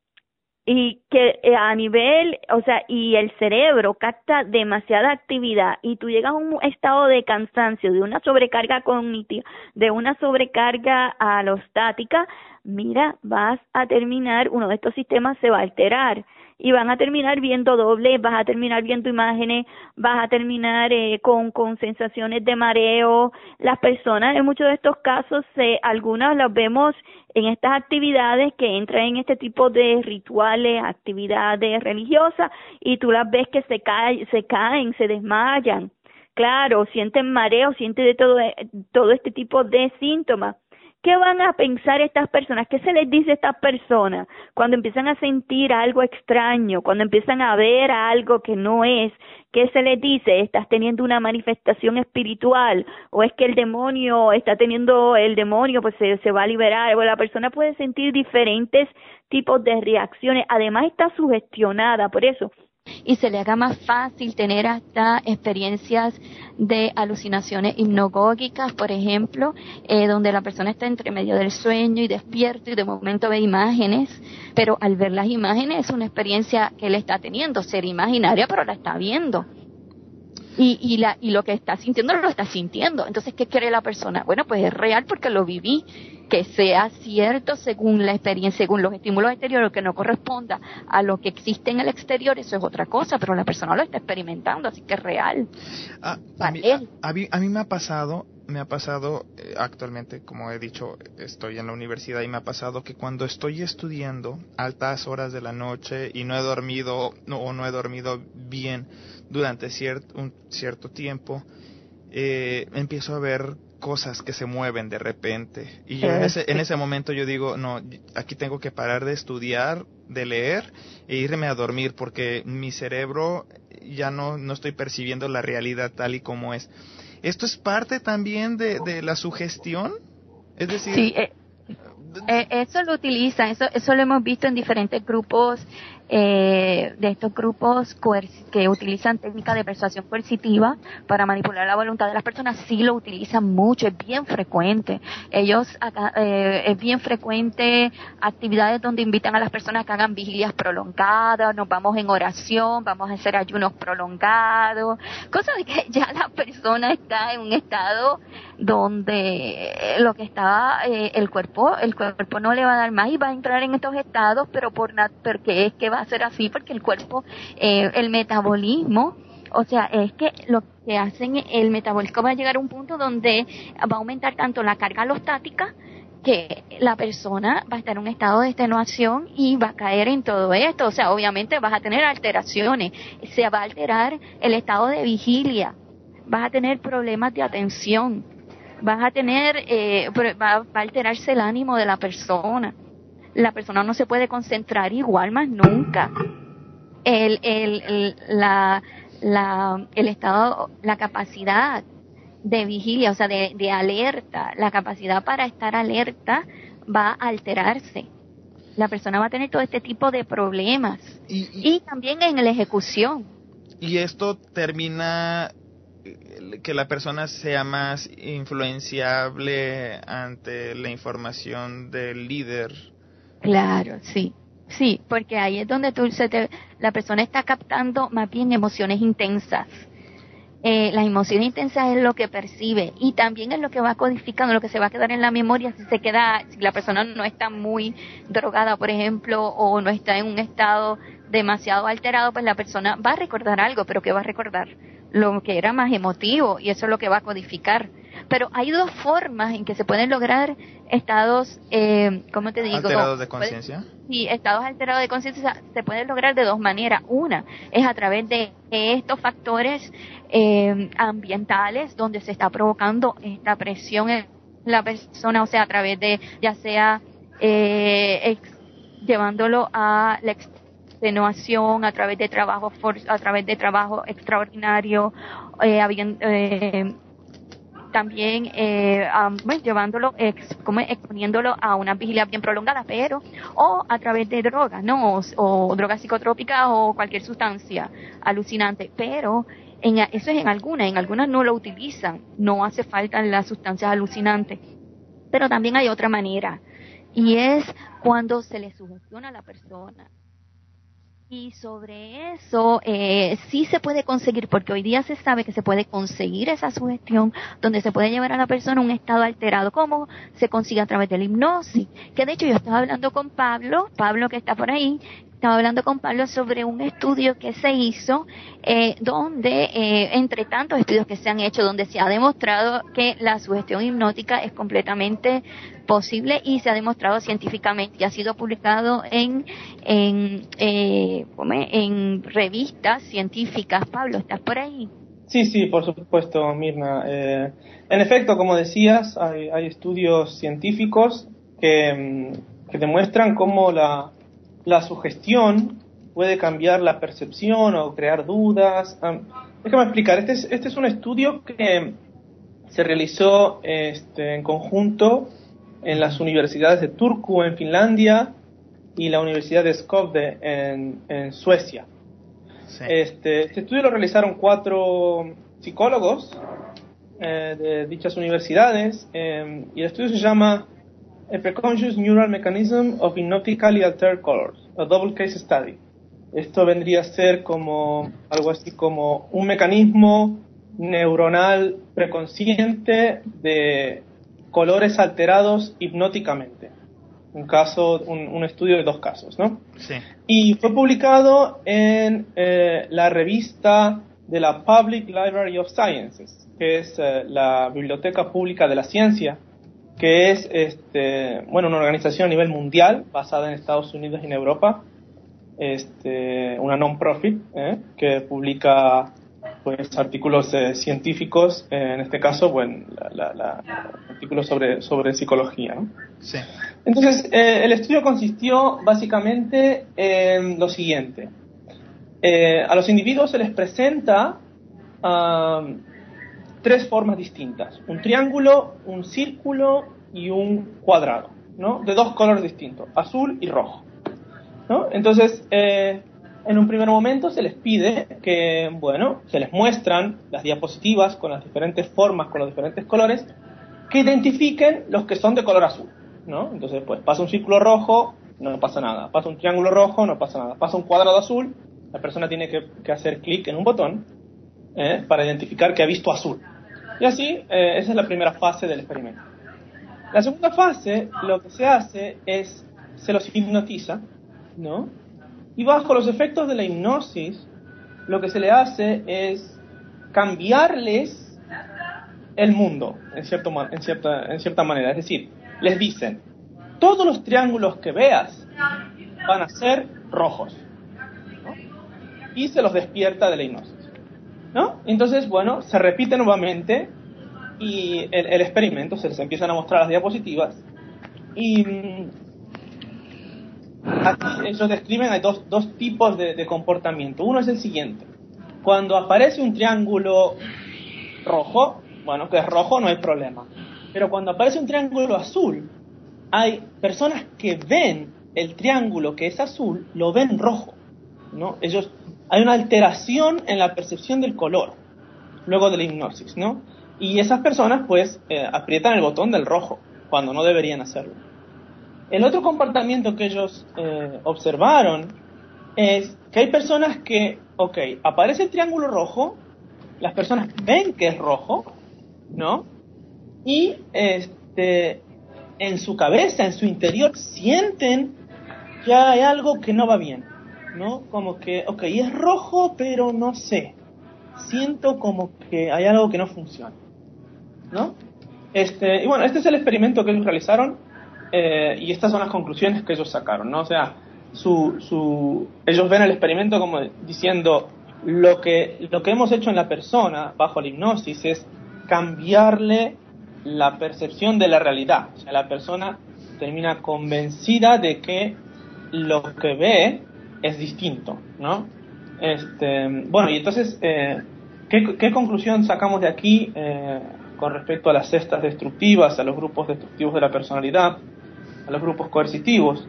y que a nivel, o sea, y el cerebro capta demasiada actividad, y tú llegas a un estado de cansancio, de una sobrecarga cognitiva, de una sobrecarga alostática, mira, vas a terminar, uno de estos sistemas se va a alterar, y van a terminar viendo doble, vas a terminar viendo imágenes, vas a terminar con sensaciones de mareo. Las personas, en muchos de estos casos, algunas las vemos en estas actividades que entran en este tipo de rituales, actividades religiosas, y tú las ves que se caen, se desmayan. Claro, sienten mareo, sienten de todo este tipo de síntomas. ¿Qué van a pensar estas personas? ¿Qué se les dice a estas personas cuando empiezan a sentir algo extraño, cuando empiezan a ver algo que no es? ¿Qué se les dice? ¿Estás teniendo una manifestación espiritual? ¿O es que el demonio pues se va a liberar? Bueno, la persona puede sentir diferentes tipos de reacciones. Además está sugestionada por eso. y se le haga más fácil tener hasta experiencias de alucinaciones hipnagógicas, por ejemplo, donde la persona está entre medio del sueño y despierto y de momento ve imágenes, pero al ver las imágenes es una experiencia que él está teniendo, ser imaginaria, pero la está viendo. Y lo que está sintiendo lo está sintiendo. Entonces, ¿qué quiere la persona? Bueno, pues es real porque lo viví. Que sea cierto según la experiencia, según los estímulos exteriores, que no corresponda a lo que existe en el exterior, eso es otra cosa, pero la persona lo está experimentando, así que es real. A mí me ha pasado actualmente, como he dicho, estoy en la universidad y me ha pasado que cuando estoy estudiando altas horas de la noche y no he dormido bien durante un cierto tiempo, empiezo a ver cosas que se mueven de repente y yo en ese momento yo digo, no, aquí tengo que parar de estudiar, de leer e irme a dormir porque mi cerebro ya no estoy percibiendo la realidad tal y como es. ¿Esto es parte también de la sugestión? Es decir... Sí, eso lo utilizan, eso lo hemos visto en diferentes grupos, de estos grupos que utilizan técnicas de persuasión coercitiva para manipular la voluntad de las personas. Sí lo utilizan mucho, es bien frecuente. Es bien frecuente actividades donde invitan a las personas que hagan vigilias prolongadas, nos vamos en oración, vamos a hacer ayunos prolongados, cosa de que ya la persona está en un estado donde lo que estaba, el cuerpo no le va a dar más y va a entrar en estos estados, pero porque es que va a ser así, porque el cuerpo, el metabolismo, o sea, es que lo que hacen, el metabolismo va a llegar a un punto donde va a aumentar tanto la carga alostática que la persona va a estar en un estado de extenuación y va a caer en todo esto. O sea, obviamente vas a tener alteraciones, se va a alterar el estado de vigilia, vas a tener problemas de atención, vas a tener, va a alterarse el ánimo de la persona no se puede concentrar igual más nunca. El estado, la capacidad de vigilia, o sea, de alerta, la capacidad para estar alerta va a alterarse. La persona va a tener todo este tipo de problemas. Y también en la ejecución. Y esto termina que la persona sea más influenciable ante la información del líder. Claro, sí, porque ahí es donde la persona está captando más bien emociones intensas. Las emociones intensas es lo que percibe y también es lo que va codificando, lo que se va a quedar en la memoria si la persona no está muy drogada, por ejemplo, o no está en un estado demasiado alterado, pues la persona va a recordar algo, pero ¿qué va a recordar? Lo que era más emotivo, y eso es lo que va a codificar. Pero hay dos formas en que se pueden lograr estados, ¿cómo te digo? ¿Alterados de conciencia? Sí, estados alterados de conciencia se pueden lograr de dos maneras. Una es a través de estos factores ambientales donde se está provocando esta presión en la persona, o sea, a través de, ya sea llevándolo a la extenuación, a través de trabajo extraordinario, también llevándolo, exponiéndolo a una vigilia bien prolongada, o a través de drogas, ¿no? O drogas psicotrópicas o cualquier sustancia alucinante, pero eso es en algunas no lo utilizan, no hace falta las sustancias alucinantes, pero también hay otra manera, y es cuando se le sugestiona a la persona. Y sobre eso sí se puede conseguir, porque hoy día se sabe que se puede conseguir esa sugestión donde se puede llevar a la persona a un estado alterado. ¿Cómo? Se consigue a través de la hipnosis. Que de hecho yo estaba hablando con Pablo que está por ahí, sobre un estudio que se hizo donde, entre tantos estudios que se han hecho, donde se ha demostrado que la sugestión hipnótica es completamente posible y se ha demostrado científicamente y ha sido publicado en revistas científicas. Pablo, ¿estás por ahí? Sí, por supuesto, Mirna. En efecto, como decías, hay estudios científicos que demuestran cómo la sugestión puede cambiar la percepción o crear dudas. Déjame explicar. Este es un estudio que se realizó en conjunto en las universidades de Turku en Finlandia y la Universidad de Skövde en Suecia. Sí. Este estudio lo realizaron 4 psicólogos de dichas universidades, y el estudio se llama A Preconscious Neural Mechanism of Hypnotically Altered Colors, a Double Case Study. Esto vendría a ser como algo así como un mecanismo neuronal preconsciente de colores alterados hipnóticamente. Un estudio de 2 casos, ¿no? Sí. Y fue publicado en la revista de la Public Library of Sciences, que es la Biblioteca Pública de la Ciencia, que es una organización a nivel mundial basada en Estados Unidos y en Europa, una non-profit que publica pues artículos científicos, en este caso artículos sobre psicología, ¿no? Sí. Entonces el estudio consistió básicamente en lo siguiente. A los individuos se les presenta 3 formas distintas: un triángulo, un círculo y un cuadrado, ¿no? De 2 colores distintos, azul y rojo, ¿no? Entonces en un primer momento se les pide que, se les muestran las diapositivas con las diferentes formas, con los diferentes colores, que identifiquen los que son de color azul, ¿no? Entonces, pues pasa un círculo rojo, no pasa nada; pasa un triángulo rojo, no pasa nada; pasa un cuadrado azul, la persona tiene que hacer clic en un botón para identificar que ha visto azul. Y así, esa es la primera fase del experimento. La segunda fase, lo que se hace es, se los hipnotiza, ¿no? Y bajo los efectos de la hipnosis, lo que se le hace es cambiarles el mundo, en cierta manera. Es decir, les dicen: todos los triángulos que veas van a ser rojos, ¿no? Y se los despierta de la hipnosis, ¿no? Entonces, se repite nuevamente y el experimento, se les empiezan a mostrar las diapositivas, y aquí ellos describen hay dos tipos de comportamiento. Uno es el siguiente: cuando aparece un triángulo rojo, que es rojo, no hay problema. Pero cuando aparece un triángulo azul, hay personas que ven el triángulo que es azul, lo ven rojo, ¿no? Hay una alteración en la percepción del color luego de la hipnosis, ¿no? Y esas personas pues aprietan el botón del rojo cuando no deberían hacerlo. El otro comportamiento que ellos observaron es que hay personas que, aparece el triángulo rojo, las personas ven que es rojo, ¿no? Y en su cabeza, en su interior, sienten que hay algo que no va bien, ¿no? Como que, es rojo, pero no sé. Siento como que hay algo que no funciona, ¿no? Este es el experimento que ellos realizaron, y estas son las conclusiones que ellos sacaron, ¿no? O sea, ellos ven el experimento como diciendo: lo que hemos hecho en la persona bajo la hipnosis es cambiarle la percepción de la realidad. O sea, la persona termina convencida de que lo que ve es distinto, ¿no? Y entonces, ¿qué conclusión sacamos de aquí con respecto a las cestas destructivas, a los grupos destructivos de la personalidad, a los grupos coercitivos?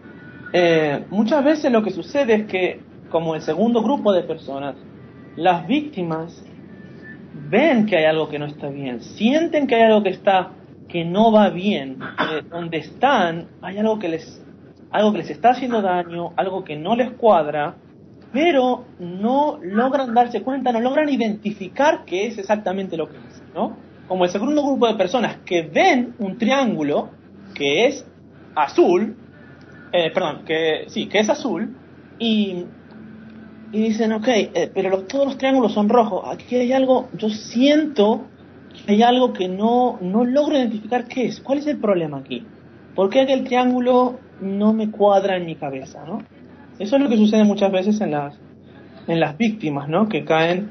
Muchas veces lo que sucede es que, como el segundo grupo de personas, las víctimas ven que hay algo que no está bien, sienten que hay algo que no va bien, donde están hay algo que les está haciendo daño, algo que no les cuadra, pero no logran darse cuenta, no logran identificar qué es exactamente lo que es, ¿no? Como el segundo grupo de personas que ven un triángulo que es azul, que es azul, y dicen, pero todos los triángulos son rojos, aquí hay algo, yo siento que hay algo que no logro identificar qué es, ¿cuál es el problema aquí? ¿Por qué aquel triángulo no me cuadra en mi cabeza, ¿no? Eso es lo que sucede muchas veces en las víctimas, ¿no? Que caen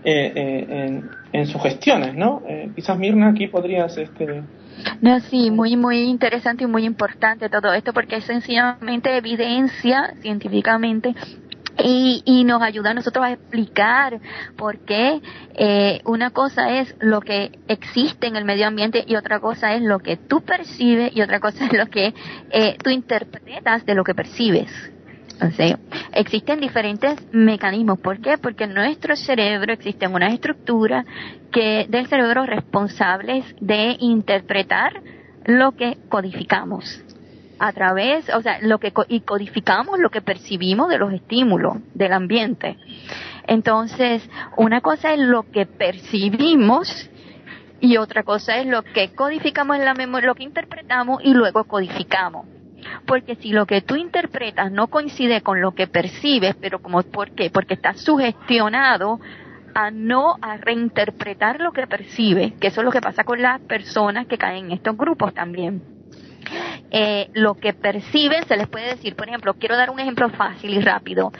en sugestiones, ¿no? Quizás Mirna aquí podrías No, sí, muy muy interesante y muy importante todo esto, porque es sencillamente evidencia científicamente y nos ayuda a nosotros a explicar por qué una cosa es lo que existe en el medio ambiente y otra cosa es lo que tú percibes y otra cosa es lo que tú interpretas de lo que percibes. O sea, existen diferentes mecanismos. ¿Por qué? Porque en nuestro cerebro existen unas estructuras del cerebro responsables de interpretar lo que codificamos a través, o sea, y codificamos lo que percibimos de los estímulos del ambiente. Entonces, una cosa es lo que percibimos y otra cosa es lo que codificamos en la memoria, lo que interpretamos y luego codificamos. Porque si lo que tú interpretas no coincide con lo que percibes, pero ¿por qué? Porque estás sugestionado a reinterpretar lo que percibe, que eso es lo que pasa con las personas que caen en estos grupos también. Lo que perciben se les puede decir, por ejemplo, quiero dar un ejemplo fácil y rápido.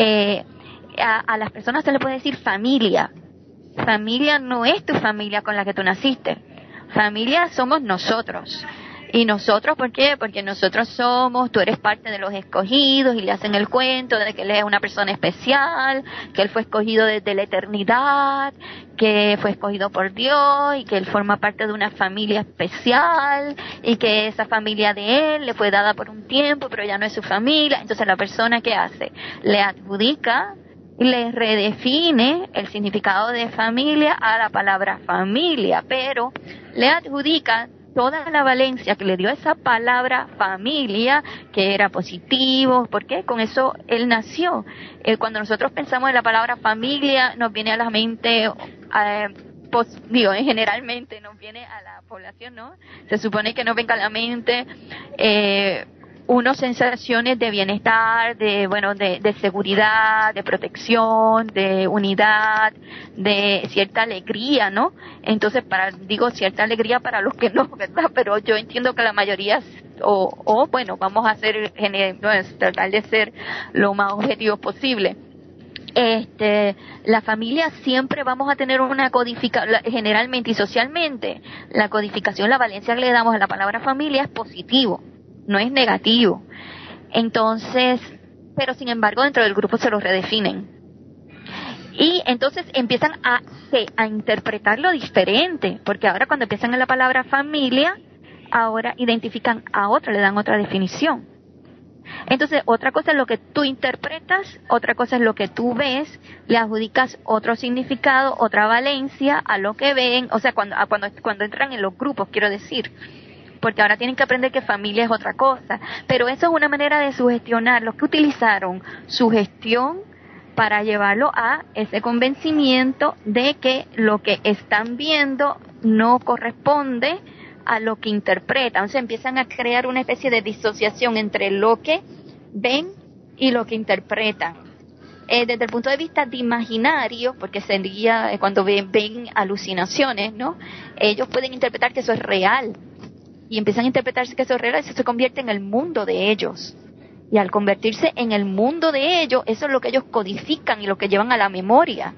A las personas se les puede decir familia. Familia no es tu familia con la que tú naciste. Familia somos nosotros. Y nosotros, ¿por qué? Porque nosotros tú eres parte de los escogidos y le hacen el cuento de que él es una persona especial, que él fue escogido desde la eternidad, que fue escogido por Dios y que él forma parte de una familia especial y que esa familia de él le fue dada por un tiempo, pero ya no es su familia. Entonces la persona, ¿qué hace? Le adjudica y le redefine el significado de familia a la palabra familia, pero le adjudica toda la valencia que le dio esa palabra familia, que era positivo, porque con eso él nació. Cuando nosotros pensamos en la palabra familia, nos viene a la mente, generalmente nos viene a la población, ¿no? Se supone que nos venga a la mente unas sensaciones de bienestar, de seguridad, de protección, de unidad, de cierta alegría, ¿no? Entonces, cierta alegría para los que no, ¿verdad? Pero yo entiendo que la mayoría, vamos a tratar de ser lo más objetivos posible. La familia siempre vamos a tener una codificación, generalmente y socialmente, la codificación, la valencia que le damos a la palabra familia es positivo, no es negativo. Entonces, pero sin embargo dentro del grupo se lo redefinen. Y entonces empiezan a interpretarlo diferente, porque ahora cuando empiezan en la palabra familia, ahora identifican a otra, le dan otra definición. Entonces, otra cosa es lo que tú interpretas, otra cosa es lo que tú ves, le adjudicas otro significado, otra valencia a lo que ven, o sea, cuando entran en los grupos, quiero decir. Porque ahora tienen que aprender que familia es otra cosa. Pero eso es una manera de sugestionar. Los que utilizaron sugestión para llevarlo a ese convencimiento de que lo que están viendo no corresponde a lo que interpretan. O sea, empiezan a crear una especie de disociación entre lo que ven y lo que interpretan. Desde el punto de vista de imaginario, porque sería cuando ven alucinaciones, ¿no? Ellos pueden interpretar que eso es real. Y empiezan a interpretarse que eso es real, eso se convierte en el mundo de ellos. Y al convertirse en el mundo de ellos, eso es lo que ellos codifican y lo que llevan a la memoria.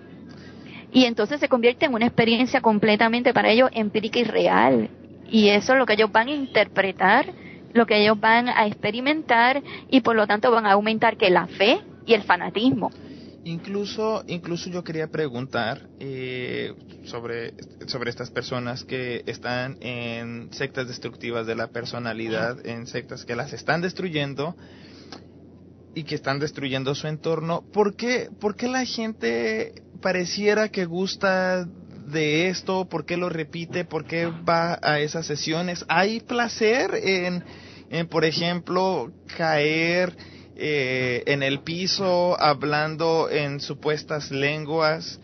Y entonces se convierte en una experiencia completamente para ellos empírica y real. Y eso es lo que ellos van a interpretar, lo que ellos van a experimentar y por lo tanto van a aumentar que la fe y el fanatismo. Incluso yo quería preguntar sobre estas personas que están en sectas destructivas de la personalidad, en sectas que las están destruyendo y que están destruyendo su entorno. ¿Por qué la gente pareciera que gusta de esto? ¿Por qué lo repite? ¿Por qué va a esas sesiones? ¿Hay placer en por ejemplo, caer en el piso hablando en supuestas lenguas,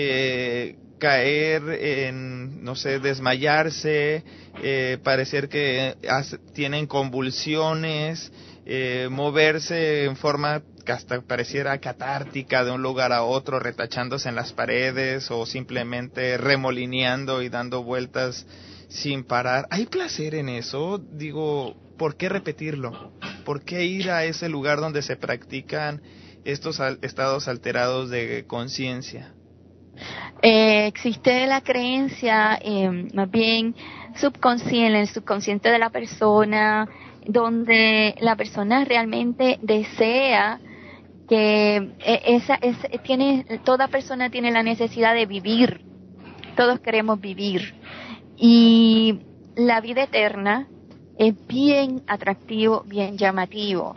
caer en, desmayarse, parecer que tienen convulsiones, moverse en forma que hasta pareciera catártica de un lugar a otro, retachándose en las paredes o simplemente remolineando y dando vueltas sin parar? ¿Hay placer en eso? Digo, ¿por qué repetirlo? ¿Por qué ir a ese lugar donde se practican estos estados alterados de conciencia? Existe la creencia, más bien subconsciente, el subconsciente de la persona, donde la persona realmente desea que toda persona tiene la necesidad de vivir. Todos queremos vivir. Y la vida eterna es bien atractivo, bien llamativo.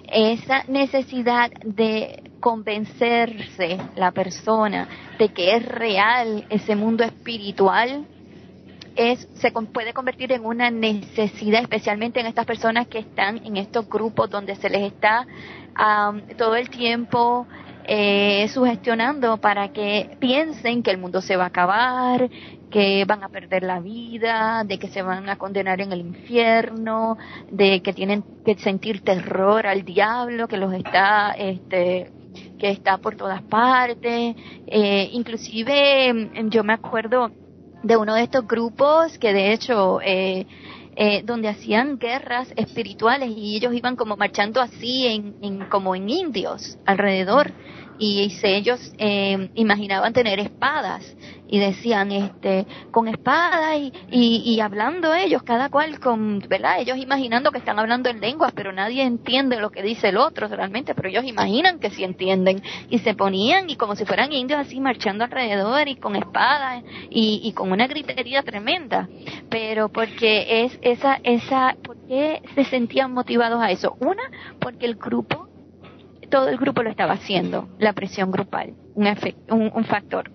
esa necesidad de convencerse la persona de que es real ese mundo espiritual se puede convertir en una necesidad, especialmente en estas personas que están en estos grupos donde se les está todo el tiempo sugestionando para que piensen que el mundo se va a acabar, que van a perder la vida, de que se van a condenar en el infierno, de que tienen que sentir terror al diablo que los está que está por todas partes. Inclusive yo me acuerdo de uno de estos grupos que de hecho donde hacían guerras espirituales y ellos iban como marchando así como en indios alrededor, y ellos imaginaban tener espadas y decían con espadas y hablando ellos cada cual ¿verdad? Ellos imaginando que están hablando en lenguas, pero nadie entiende lo que dice el otro realmente, pero ellos imaginan que sí entienden, y se ponían y como si fueran indios así marchando alrededor y con espadas y con una gritería tremenda. Pero porque ¿por qué se sentían motivados a eso? Una, porque todo el grupo lo estaba haciendo, la presión grupal, un factor.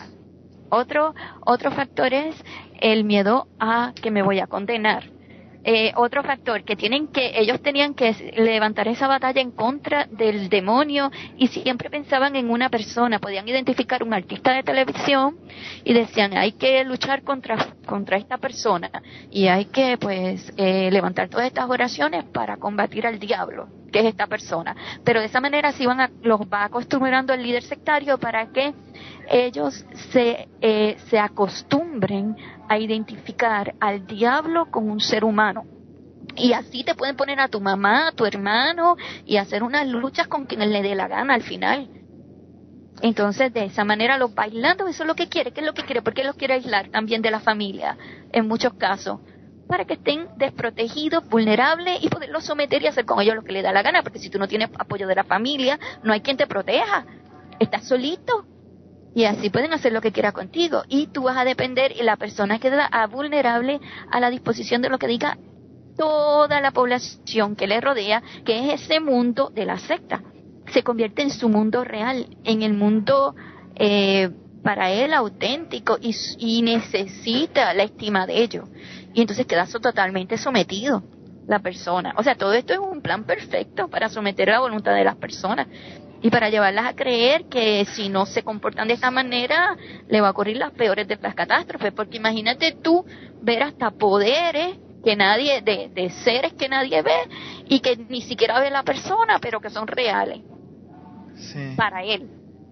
Otro factor es el miedo a que me voy a condenar. Otro factor, que ellos tenían que levantar esa batalla en contra del demonio, y siempre pensaban en una persona. Podían identificar un artista de televisión y decían, hay que luchar contra esta persona, y hay que levantar todas estas oraciones para combatir al diablo, que es esta persona. Pero de esa manera los va acostumbrando el líder sectario para que ellos se acostumbren a identificar al diablo con un ser humano. Y así te pueden poner a tu mamá, a tu hermano, y hacer unas luchas con quien le dé la gana al final. Entonces, de esa manera los va aislando. Eso es lo que quiere. ¿Qué es lo que quiere? Porque los quiere aislar también de la familia, en muchos casos, para que estén desprotegidos, vulnerables, y poderlos someter y hacer con ellos lo que le da la gana. Porque si tú no tienes apoyo de la familia, no hay quien te proteja. Estás solito. Y así pueden hacer lo que quiera contigo, y tú vas a depender, y la persona queda vulnerable a la disposición de lo que diga toda la población que le rodea, que es ese mundo de la secta. Se convierte en su mundo real, en el mundo para él auténtico, y necesita la estima de ellos, y entonces queda totalmente sometido la persona. O sea, todo esto es un plan perfecto para someter a la voluntad de las personas y para llevarlas a creer que si no se comportan de esta manera le va a ocurrir las peores de las catástrofes. Porque imagínate tú ver hasta poderes que nadie, de seres que nadie ve y que ni siquiera ve la persona, pero que son reales. Sí. Para él.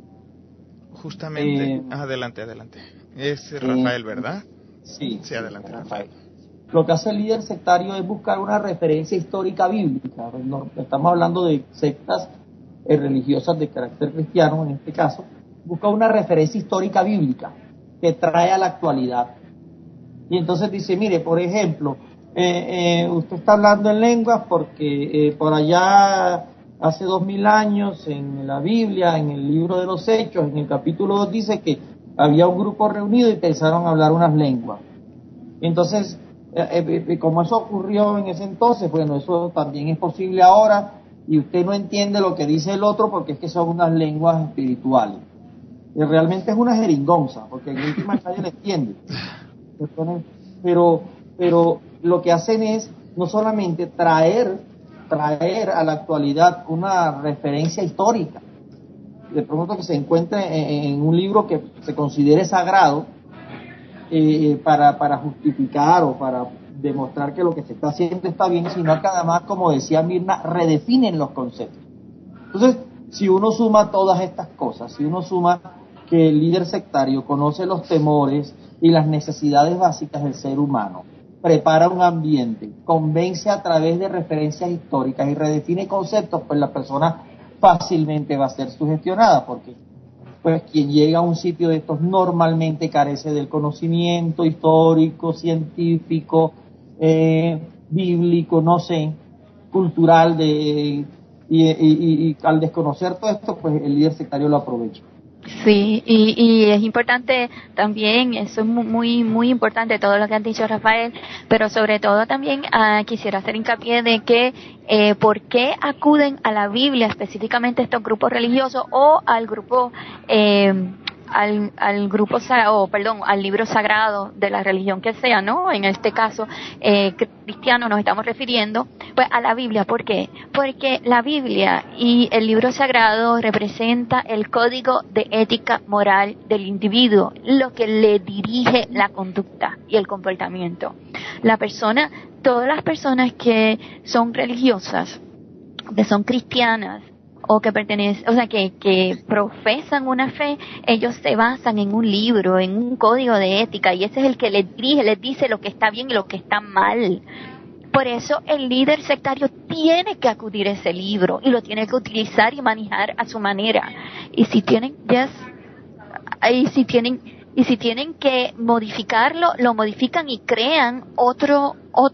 Justamente, adelante. Es Rafael, ¿verdad? Sí, adelante, Rafael. Lo que hace el líder sectario es buscar una referencia histórica bíblica. Estamos hablando de sectas religiosas de carácter cristiano, en este caso. Busca una referencia histórica bíblica que trae a la actualidad. Y entonces dice, mire, por ejemplo, usted está hablando en lenguas porque por allá hace 2000 años en la Biblia, en el libro de los Hechos, en el capítulo 2 dice que había un grupo reunido y pensaron hablar unas lenguas. Entonces, como eso ocurrió en ese entonces, bueno, eso también es posible ahora, y usted no entiende lo que dice el otro porque es que son unas lenguas espirituales. Y realmente es una jeringonza, porque en última nadie le entiende. Pero lo que hacen es no solamente traer a la actualidad una referencia histórica, de pronto que se encuentre en un libro que se considere sagrado, para justificar o para demostrar que lo que se está haciendo está bien, sino que además, como decía Mirna, redefinen los conceptos. Entonces, si uno suma todas estas cosas, si uno suma que el líder sectario conoce los temores y las necesidades básicas del ser humano, prepara un ambiente, convence a través de referencias históricas y redefine conceptos, pues la persona fácilmente va a ser sugestionada, porque pues quien llega a un sitio de estos normalmente carece del conocimiento histórico, científico, bíblico, no sé, cultural, y al desconocer todo esto, pues el líder sectario lo aprovecha. Sí, y es importante también, eso es muy muy importante todo lo que han dicho Rafael, pero sobre todo también quisiera hacer hincapié de que por qué acuden a la Biblia específicamente estos grupos religiosos o al grupo al grupo al libro sagrado de la religión que sea, ¿no? En este caso cristiano nos estamos refiriendo pues a la Biblia. ¿Por qué? Porque la Biblia y el libro sagrado representa el código de ética moral del individuo, lo que le dirige la conducta y el comportamiento. Todas las personas que son religiosas, que son cristianas, o que que profesan una fe, ellos se basan en un libro, en un código de ética, y ese es el que les dirige, les dice lo que está bien y lo que está mal. Por eso el líder sectario tiene que acudir a ese libro y lo tiene que utilizar y manejar a su manera. Y si tienen que modificarlo, lo modifican y crean otro,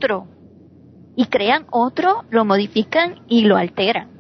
lo modifican y lo alteran.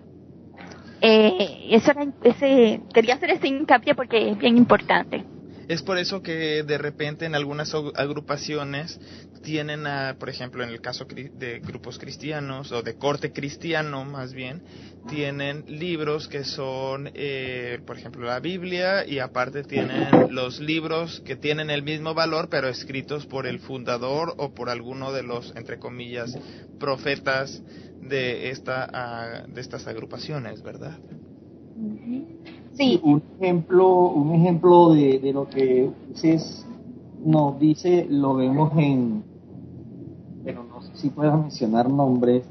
Quería hacer ese hincapié porque es bien importante. Es por eso que de repente en algunas agrupaciones tienen, por ejemplo, en el caso de grupos cristianos o de corte cristiano más bien, tienen libros que son, por ejemplo, la Biblia, y aparte tienen los libros que tienen el mismo valor pero escritos por el fundador o por alguno de los, entre comillas, profetas de estas agrupaciones, ¿verdad? Sí. Un ejemplo de lo que nos dice, lo vemos pero no sé si puedas mencionar nombres,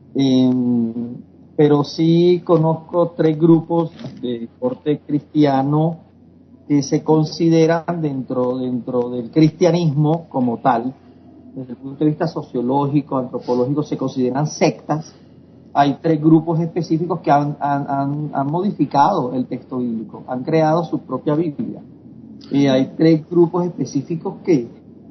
pero sí conozco 3 grupos de corte cristiano que se consideran dentro del cristianismo como tal. Desde el punto de vista sociológico, antropológico, se consideran sectas. Hay 3 grupos específicos que han modificado el texto bíblico, han creado su propia Biblia. Y hay 3 grupos específicos que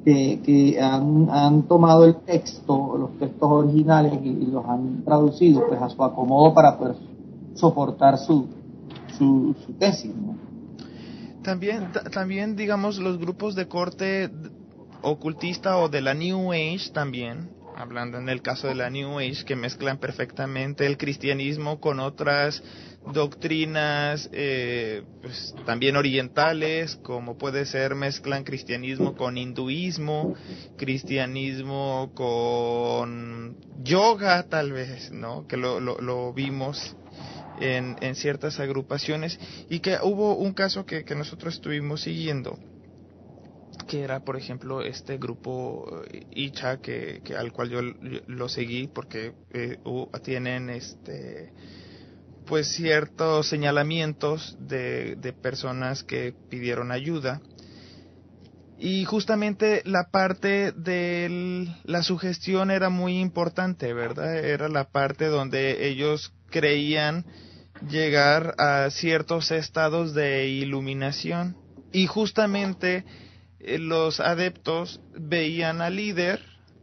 han tomado el texto, los textos originales, y los han traducido pues a su acomodo para poder soportar su tesis, ¿no? También digamos los grupos de corte ocultista o de la New Age también, hablando en el caso de la New Age, que mezclan perfectamente el cristianismo con otras doctrinas pues también orientales, como puede ser, mezclan cristianismo con hinduismo, cristianismo con yoga tal vez, ¿no? Que lo vimos en ciertas agrupaciones, y que hubo un caso que nosotros estuvimos siguiendo, que era, por ejemplo, este grupo Icha, que al cual yo lo seguí porque tienen pues ciertos señalamientos de personas que pidieron ayuda, y justamente la parte de la sugestión era muy importante, ¿verdad? Era la parte donde ellos creían llegar a ciertos estados de iluminación, y justamente los adeptos veían al líder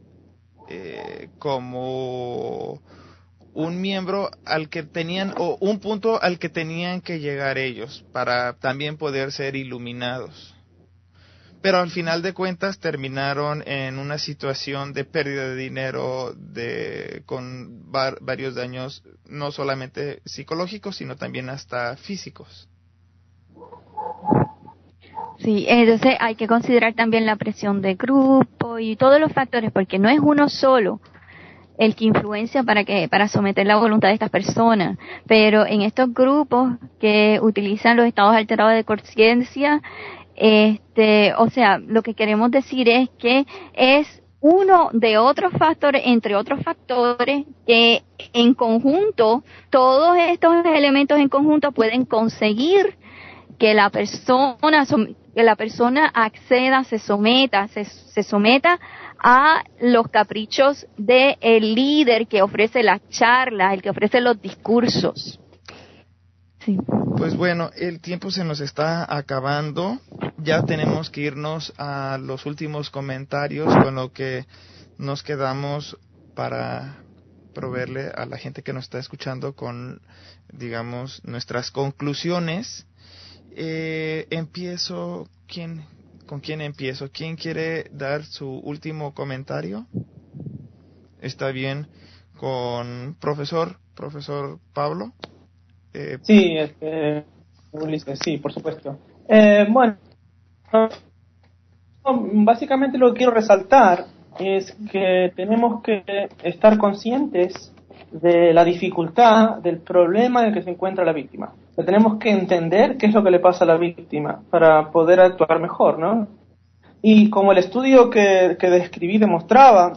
como un miembro al que tenían, o un punto al que tenían que llegar ellos para también poder ser iluminados. Pero al final de cuentas terminaron en una situación de pérdida de dinero, con varios daños, no solamente psicológicos, sino también hasta físicos. Sí, entonces hay que considerar también la presión de grupo y todos los factores, porque no es uno solo el que influencia para someter la voluntad de estas personas, pero en estos grupos que utilizan los estados alterados de conciencia, lo que queremos decir es que es uno de otros factores, entre otros factores, que en conjunto, todos estos elementos en conjunto pueden conseguir que la persona acceda, se someta a los caprichos del líder que ofrece las charlas, el que ofrece los discursos. Sí. Pues bueno, el tiempo se nos está acabando. Ya tenemos que irnos a los últimos comentarios, con lo que nos quedamos para proveerle a la gente que nos está escuchando con, digamos, nuestras conclusiones. Empiezo, ¿con quién empiezo? ¿Quién quiere dar su último comentario? ¿Está bien con profesor Pablo? Sí, Ulises, sí, por supuesto. Bueno, básicamente lo que quiero resaltar es que tenemos que estar conscientes de la dificultad, del problema en el que se encuentra la víctima. O sea, tenemos que entender qué es lo que le pasa a la víctima para poder actuar mejor, ¿no? Y como el estudio que describí demostraba,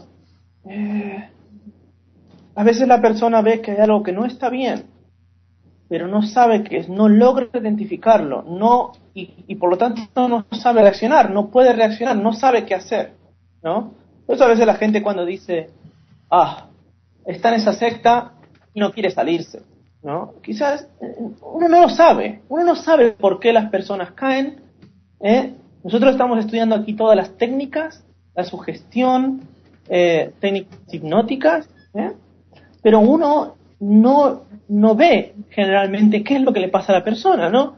a veces la persona ve que hay algo que no está bien, pero no sabe qué es, no logra identificarlo, y por lo tanto no sabe reaccionar, no puede reaccionar, no sabe qué hacer, ¿no? Por eso a veces la gente cuando dice, está en esa secta y no quiere salirse, ¿no? Quizás uno no sabe por qué las personas caen, ¿eh? Nosotros estamos estudiando aquí todas las técnicas, la sugestión, técnicas hipnóticas, ¿eh? Pero uno no ve generalmente qué es lo que le pasa a la persona, ¿no?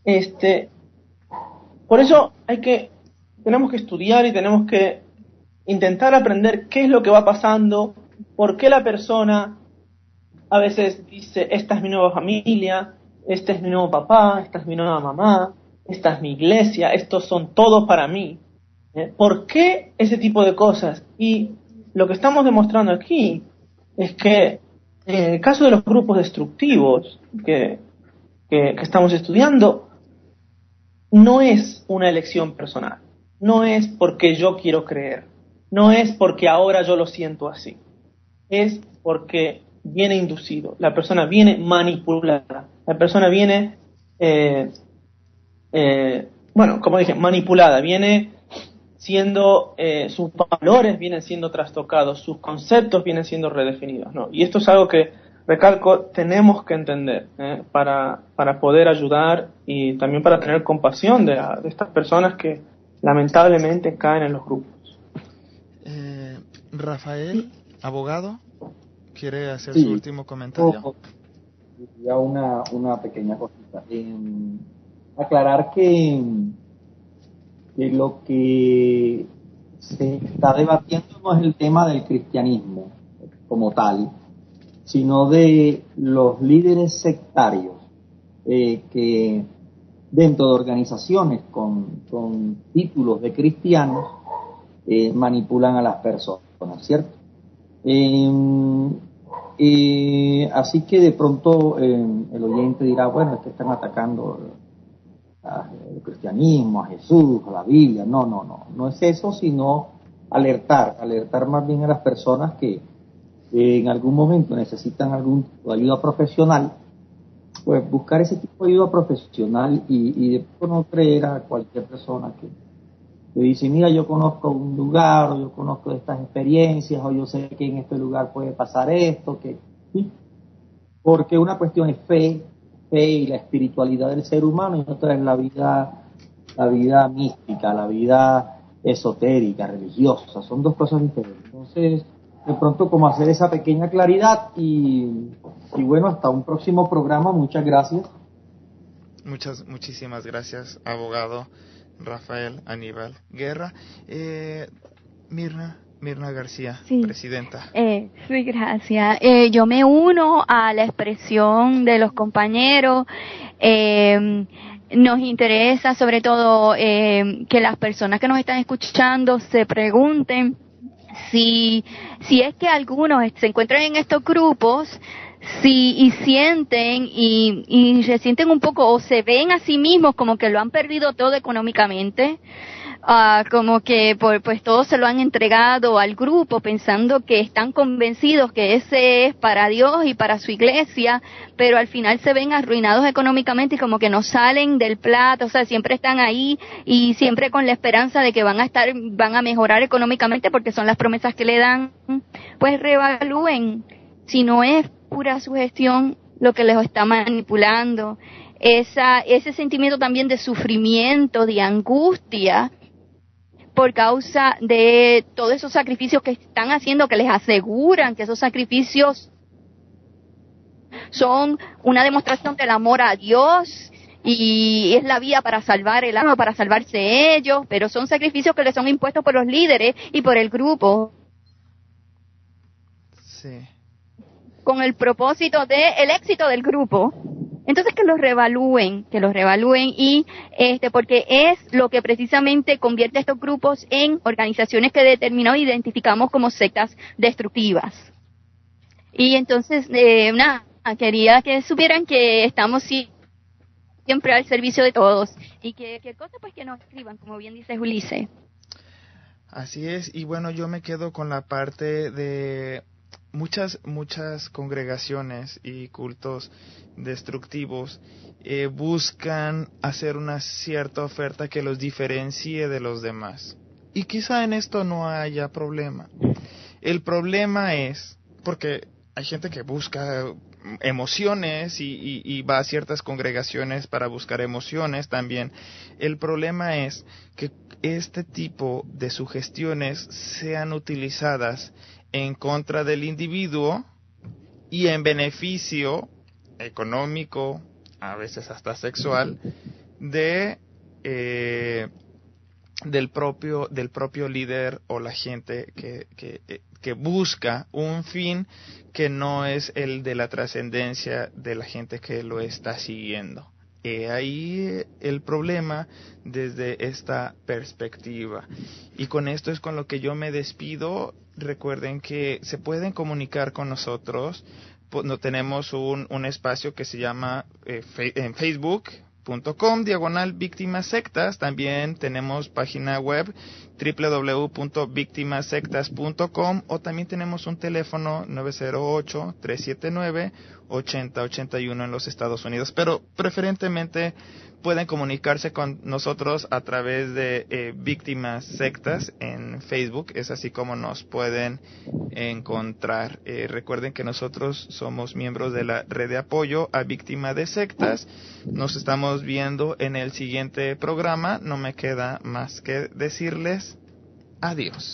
Por eso tenemos que estudiar y tenemos que intentar aprender qué es lo que va pasando, por qué la persona a veces dice, esta es mi nueva familia, este es mi nuevo papá, esta es mi nueva mamá, esta es mi iglesia, estos son todos para mí. ¿Por qué ese tipo de cosas? Y lo que estamos demostrando aquí es que en el caso de los grupos destructivos que estamos estudiando, no es una elección personal, no es porque yo quiero creer, no es porque ahora yo lo siento así, es porque viene inducido, la persona viene manipulada, la persona viene, como dije, manipulada, viene siendo, sus valores vienen siendo trastocados, sus conceptos vienen siendo redefinidos, ¿no? Y esto es algo que, recalco, tenemos que entender, para poder ayudar y también para tener compasión de estas personas que lamentablemente caen en los grupos. Rafael, abogado, ¿quiere hacer su último comentario? Ya una pequeña cosita. Aclarar que lo que se está debatiendo no es el tema del cristianismo como tal, sino de los líderes sectarios que dentro de organizaciones con títulos de cristianos manipulan a las personas, ¿cierto? Así que de pronto el oyente dirá, bueno, es que están atacando el cristianismo, a Jesús, a la Biblia. No es eso, sino alertar más bien a las personas que en algún momento necesitan algún tipo de ayuda profesional, pues buscar ese tipo de ayuda profesional y después no creer a cualquier persona que dice, mira, yo conozco un lugar, o yo conozco estas experiencias, o yo sé que en este lugar puede pasar esto, ¿sí? Porque una cuestión es fe y la espiritualidad del ser humano, y otra es la vida mística, la vida esotérica, religiosa, son dos cosas diferentes. Entonces, de pronto como hacer esa pequeña claridad y bueno, hasta un próximo programa. Muchas gracias. Muchísimas gracias, abogado Rafael Aníbal Guerra. Mirna García, sí. Presidenta. Sí, gracias. Yo me uno a la expresión de los compañeros. Nos interesa sobre todo que las personas que nos están escuchando se pregunten si es que algunos se encuentran en estos grupos, y sienten y resienten un poco o se ven a sí mismos como que lo han perdido todo económicamente, como que pues todo se lo han entregado al grupo pensando que están convencidos que ese es para Dios y para su iglesia, pero al final se ven arruinados económicamente y como que no salen del plato, o sea, siempre están ahí y siempre con la esperanza de que van a mejorar económicamente porque son las promesas que le dan. Pues reevalúen si no es pura sugestión lo que les está manipulando, ese sentimiento también de sufrimiento, de angustia por causa de todos esos sacrificios que están haciendo, que les aseguran que esos sacrificios son una demostración del amor a Dios y es la vía para salvar el alma, para salvarse ellos, pero son sacrificios que les son impuestos por los líderes y por el grupo. Sí. Con el propósito de el éxito del grupo. Entonces que los revalúen y porque es lo que precisamente convierte a estos grupos en organizaciones que determinamos e identificamos como sectas destructivas. Y entonces, quería que supieran que estamos siempre al servicio de todos y que cosa pues que nos escriban, como bien dice Ulises. Así es, y bueno, yo me quedo con la parte de muchas congregaciones y cultos destructivos buscan hacer una cierta oferta que los diferencie de los demás. Y quizá en esto no haya problema. El problema es porque hay gente que busca emociones y va a ciertas congregaciones para buscar emociones también. El problema es que este tipo de sugestiones sean utilizadas en contra del individuo y en beneficio económico, a veces hasta sexual, del propio líder o la gente que busca un fin que no es el de la trascendencia de la gente que lo está siguiendo. Ahí el problema desde esta perspectiva. Y con esto es con lo que yo me despido. Recuerden que se pueden comunicar con nosotros. Tenemos un espacio que se llama en facebook.com/víctimas sectas. También tenemos página web www.victimasectas.com, o también tenemos un teléfono 908-379-8081 en los Estados Unidos, pero preferentemente pueden comunicarse con nosotros a través de Víctimas Sectas en Facebook. Es así como nos pueden encontrar. Recuerden que nosotros somos miembros de la red de apoyo a víctimas de sectas. Nos estamos viendo en el siguiente programa. No me queda más que decirles adiós.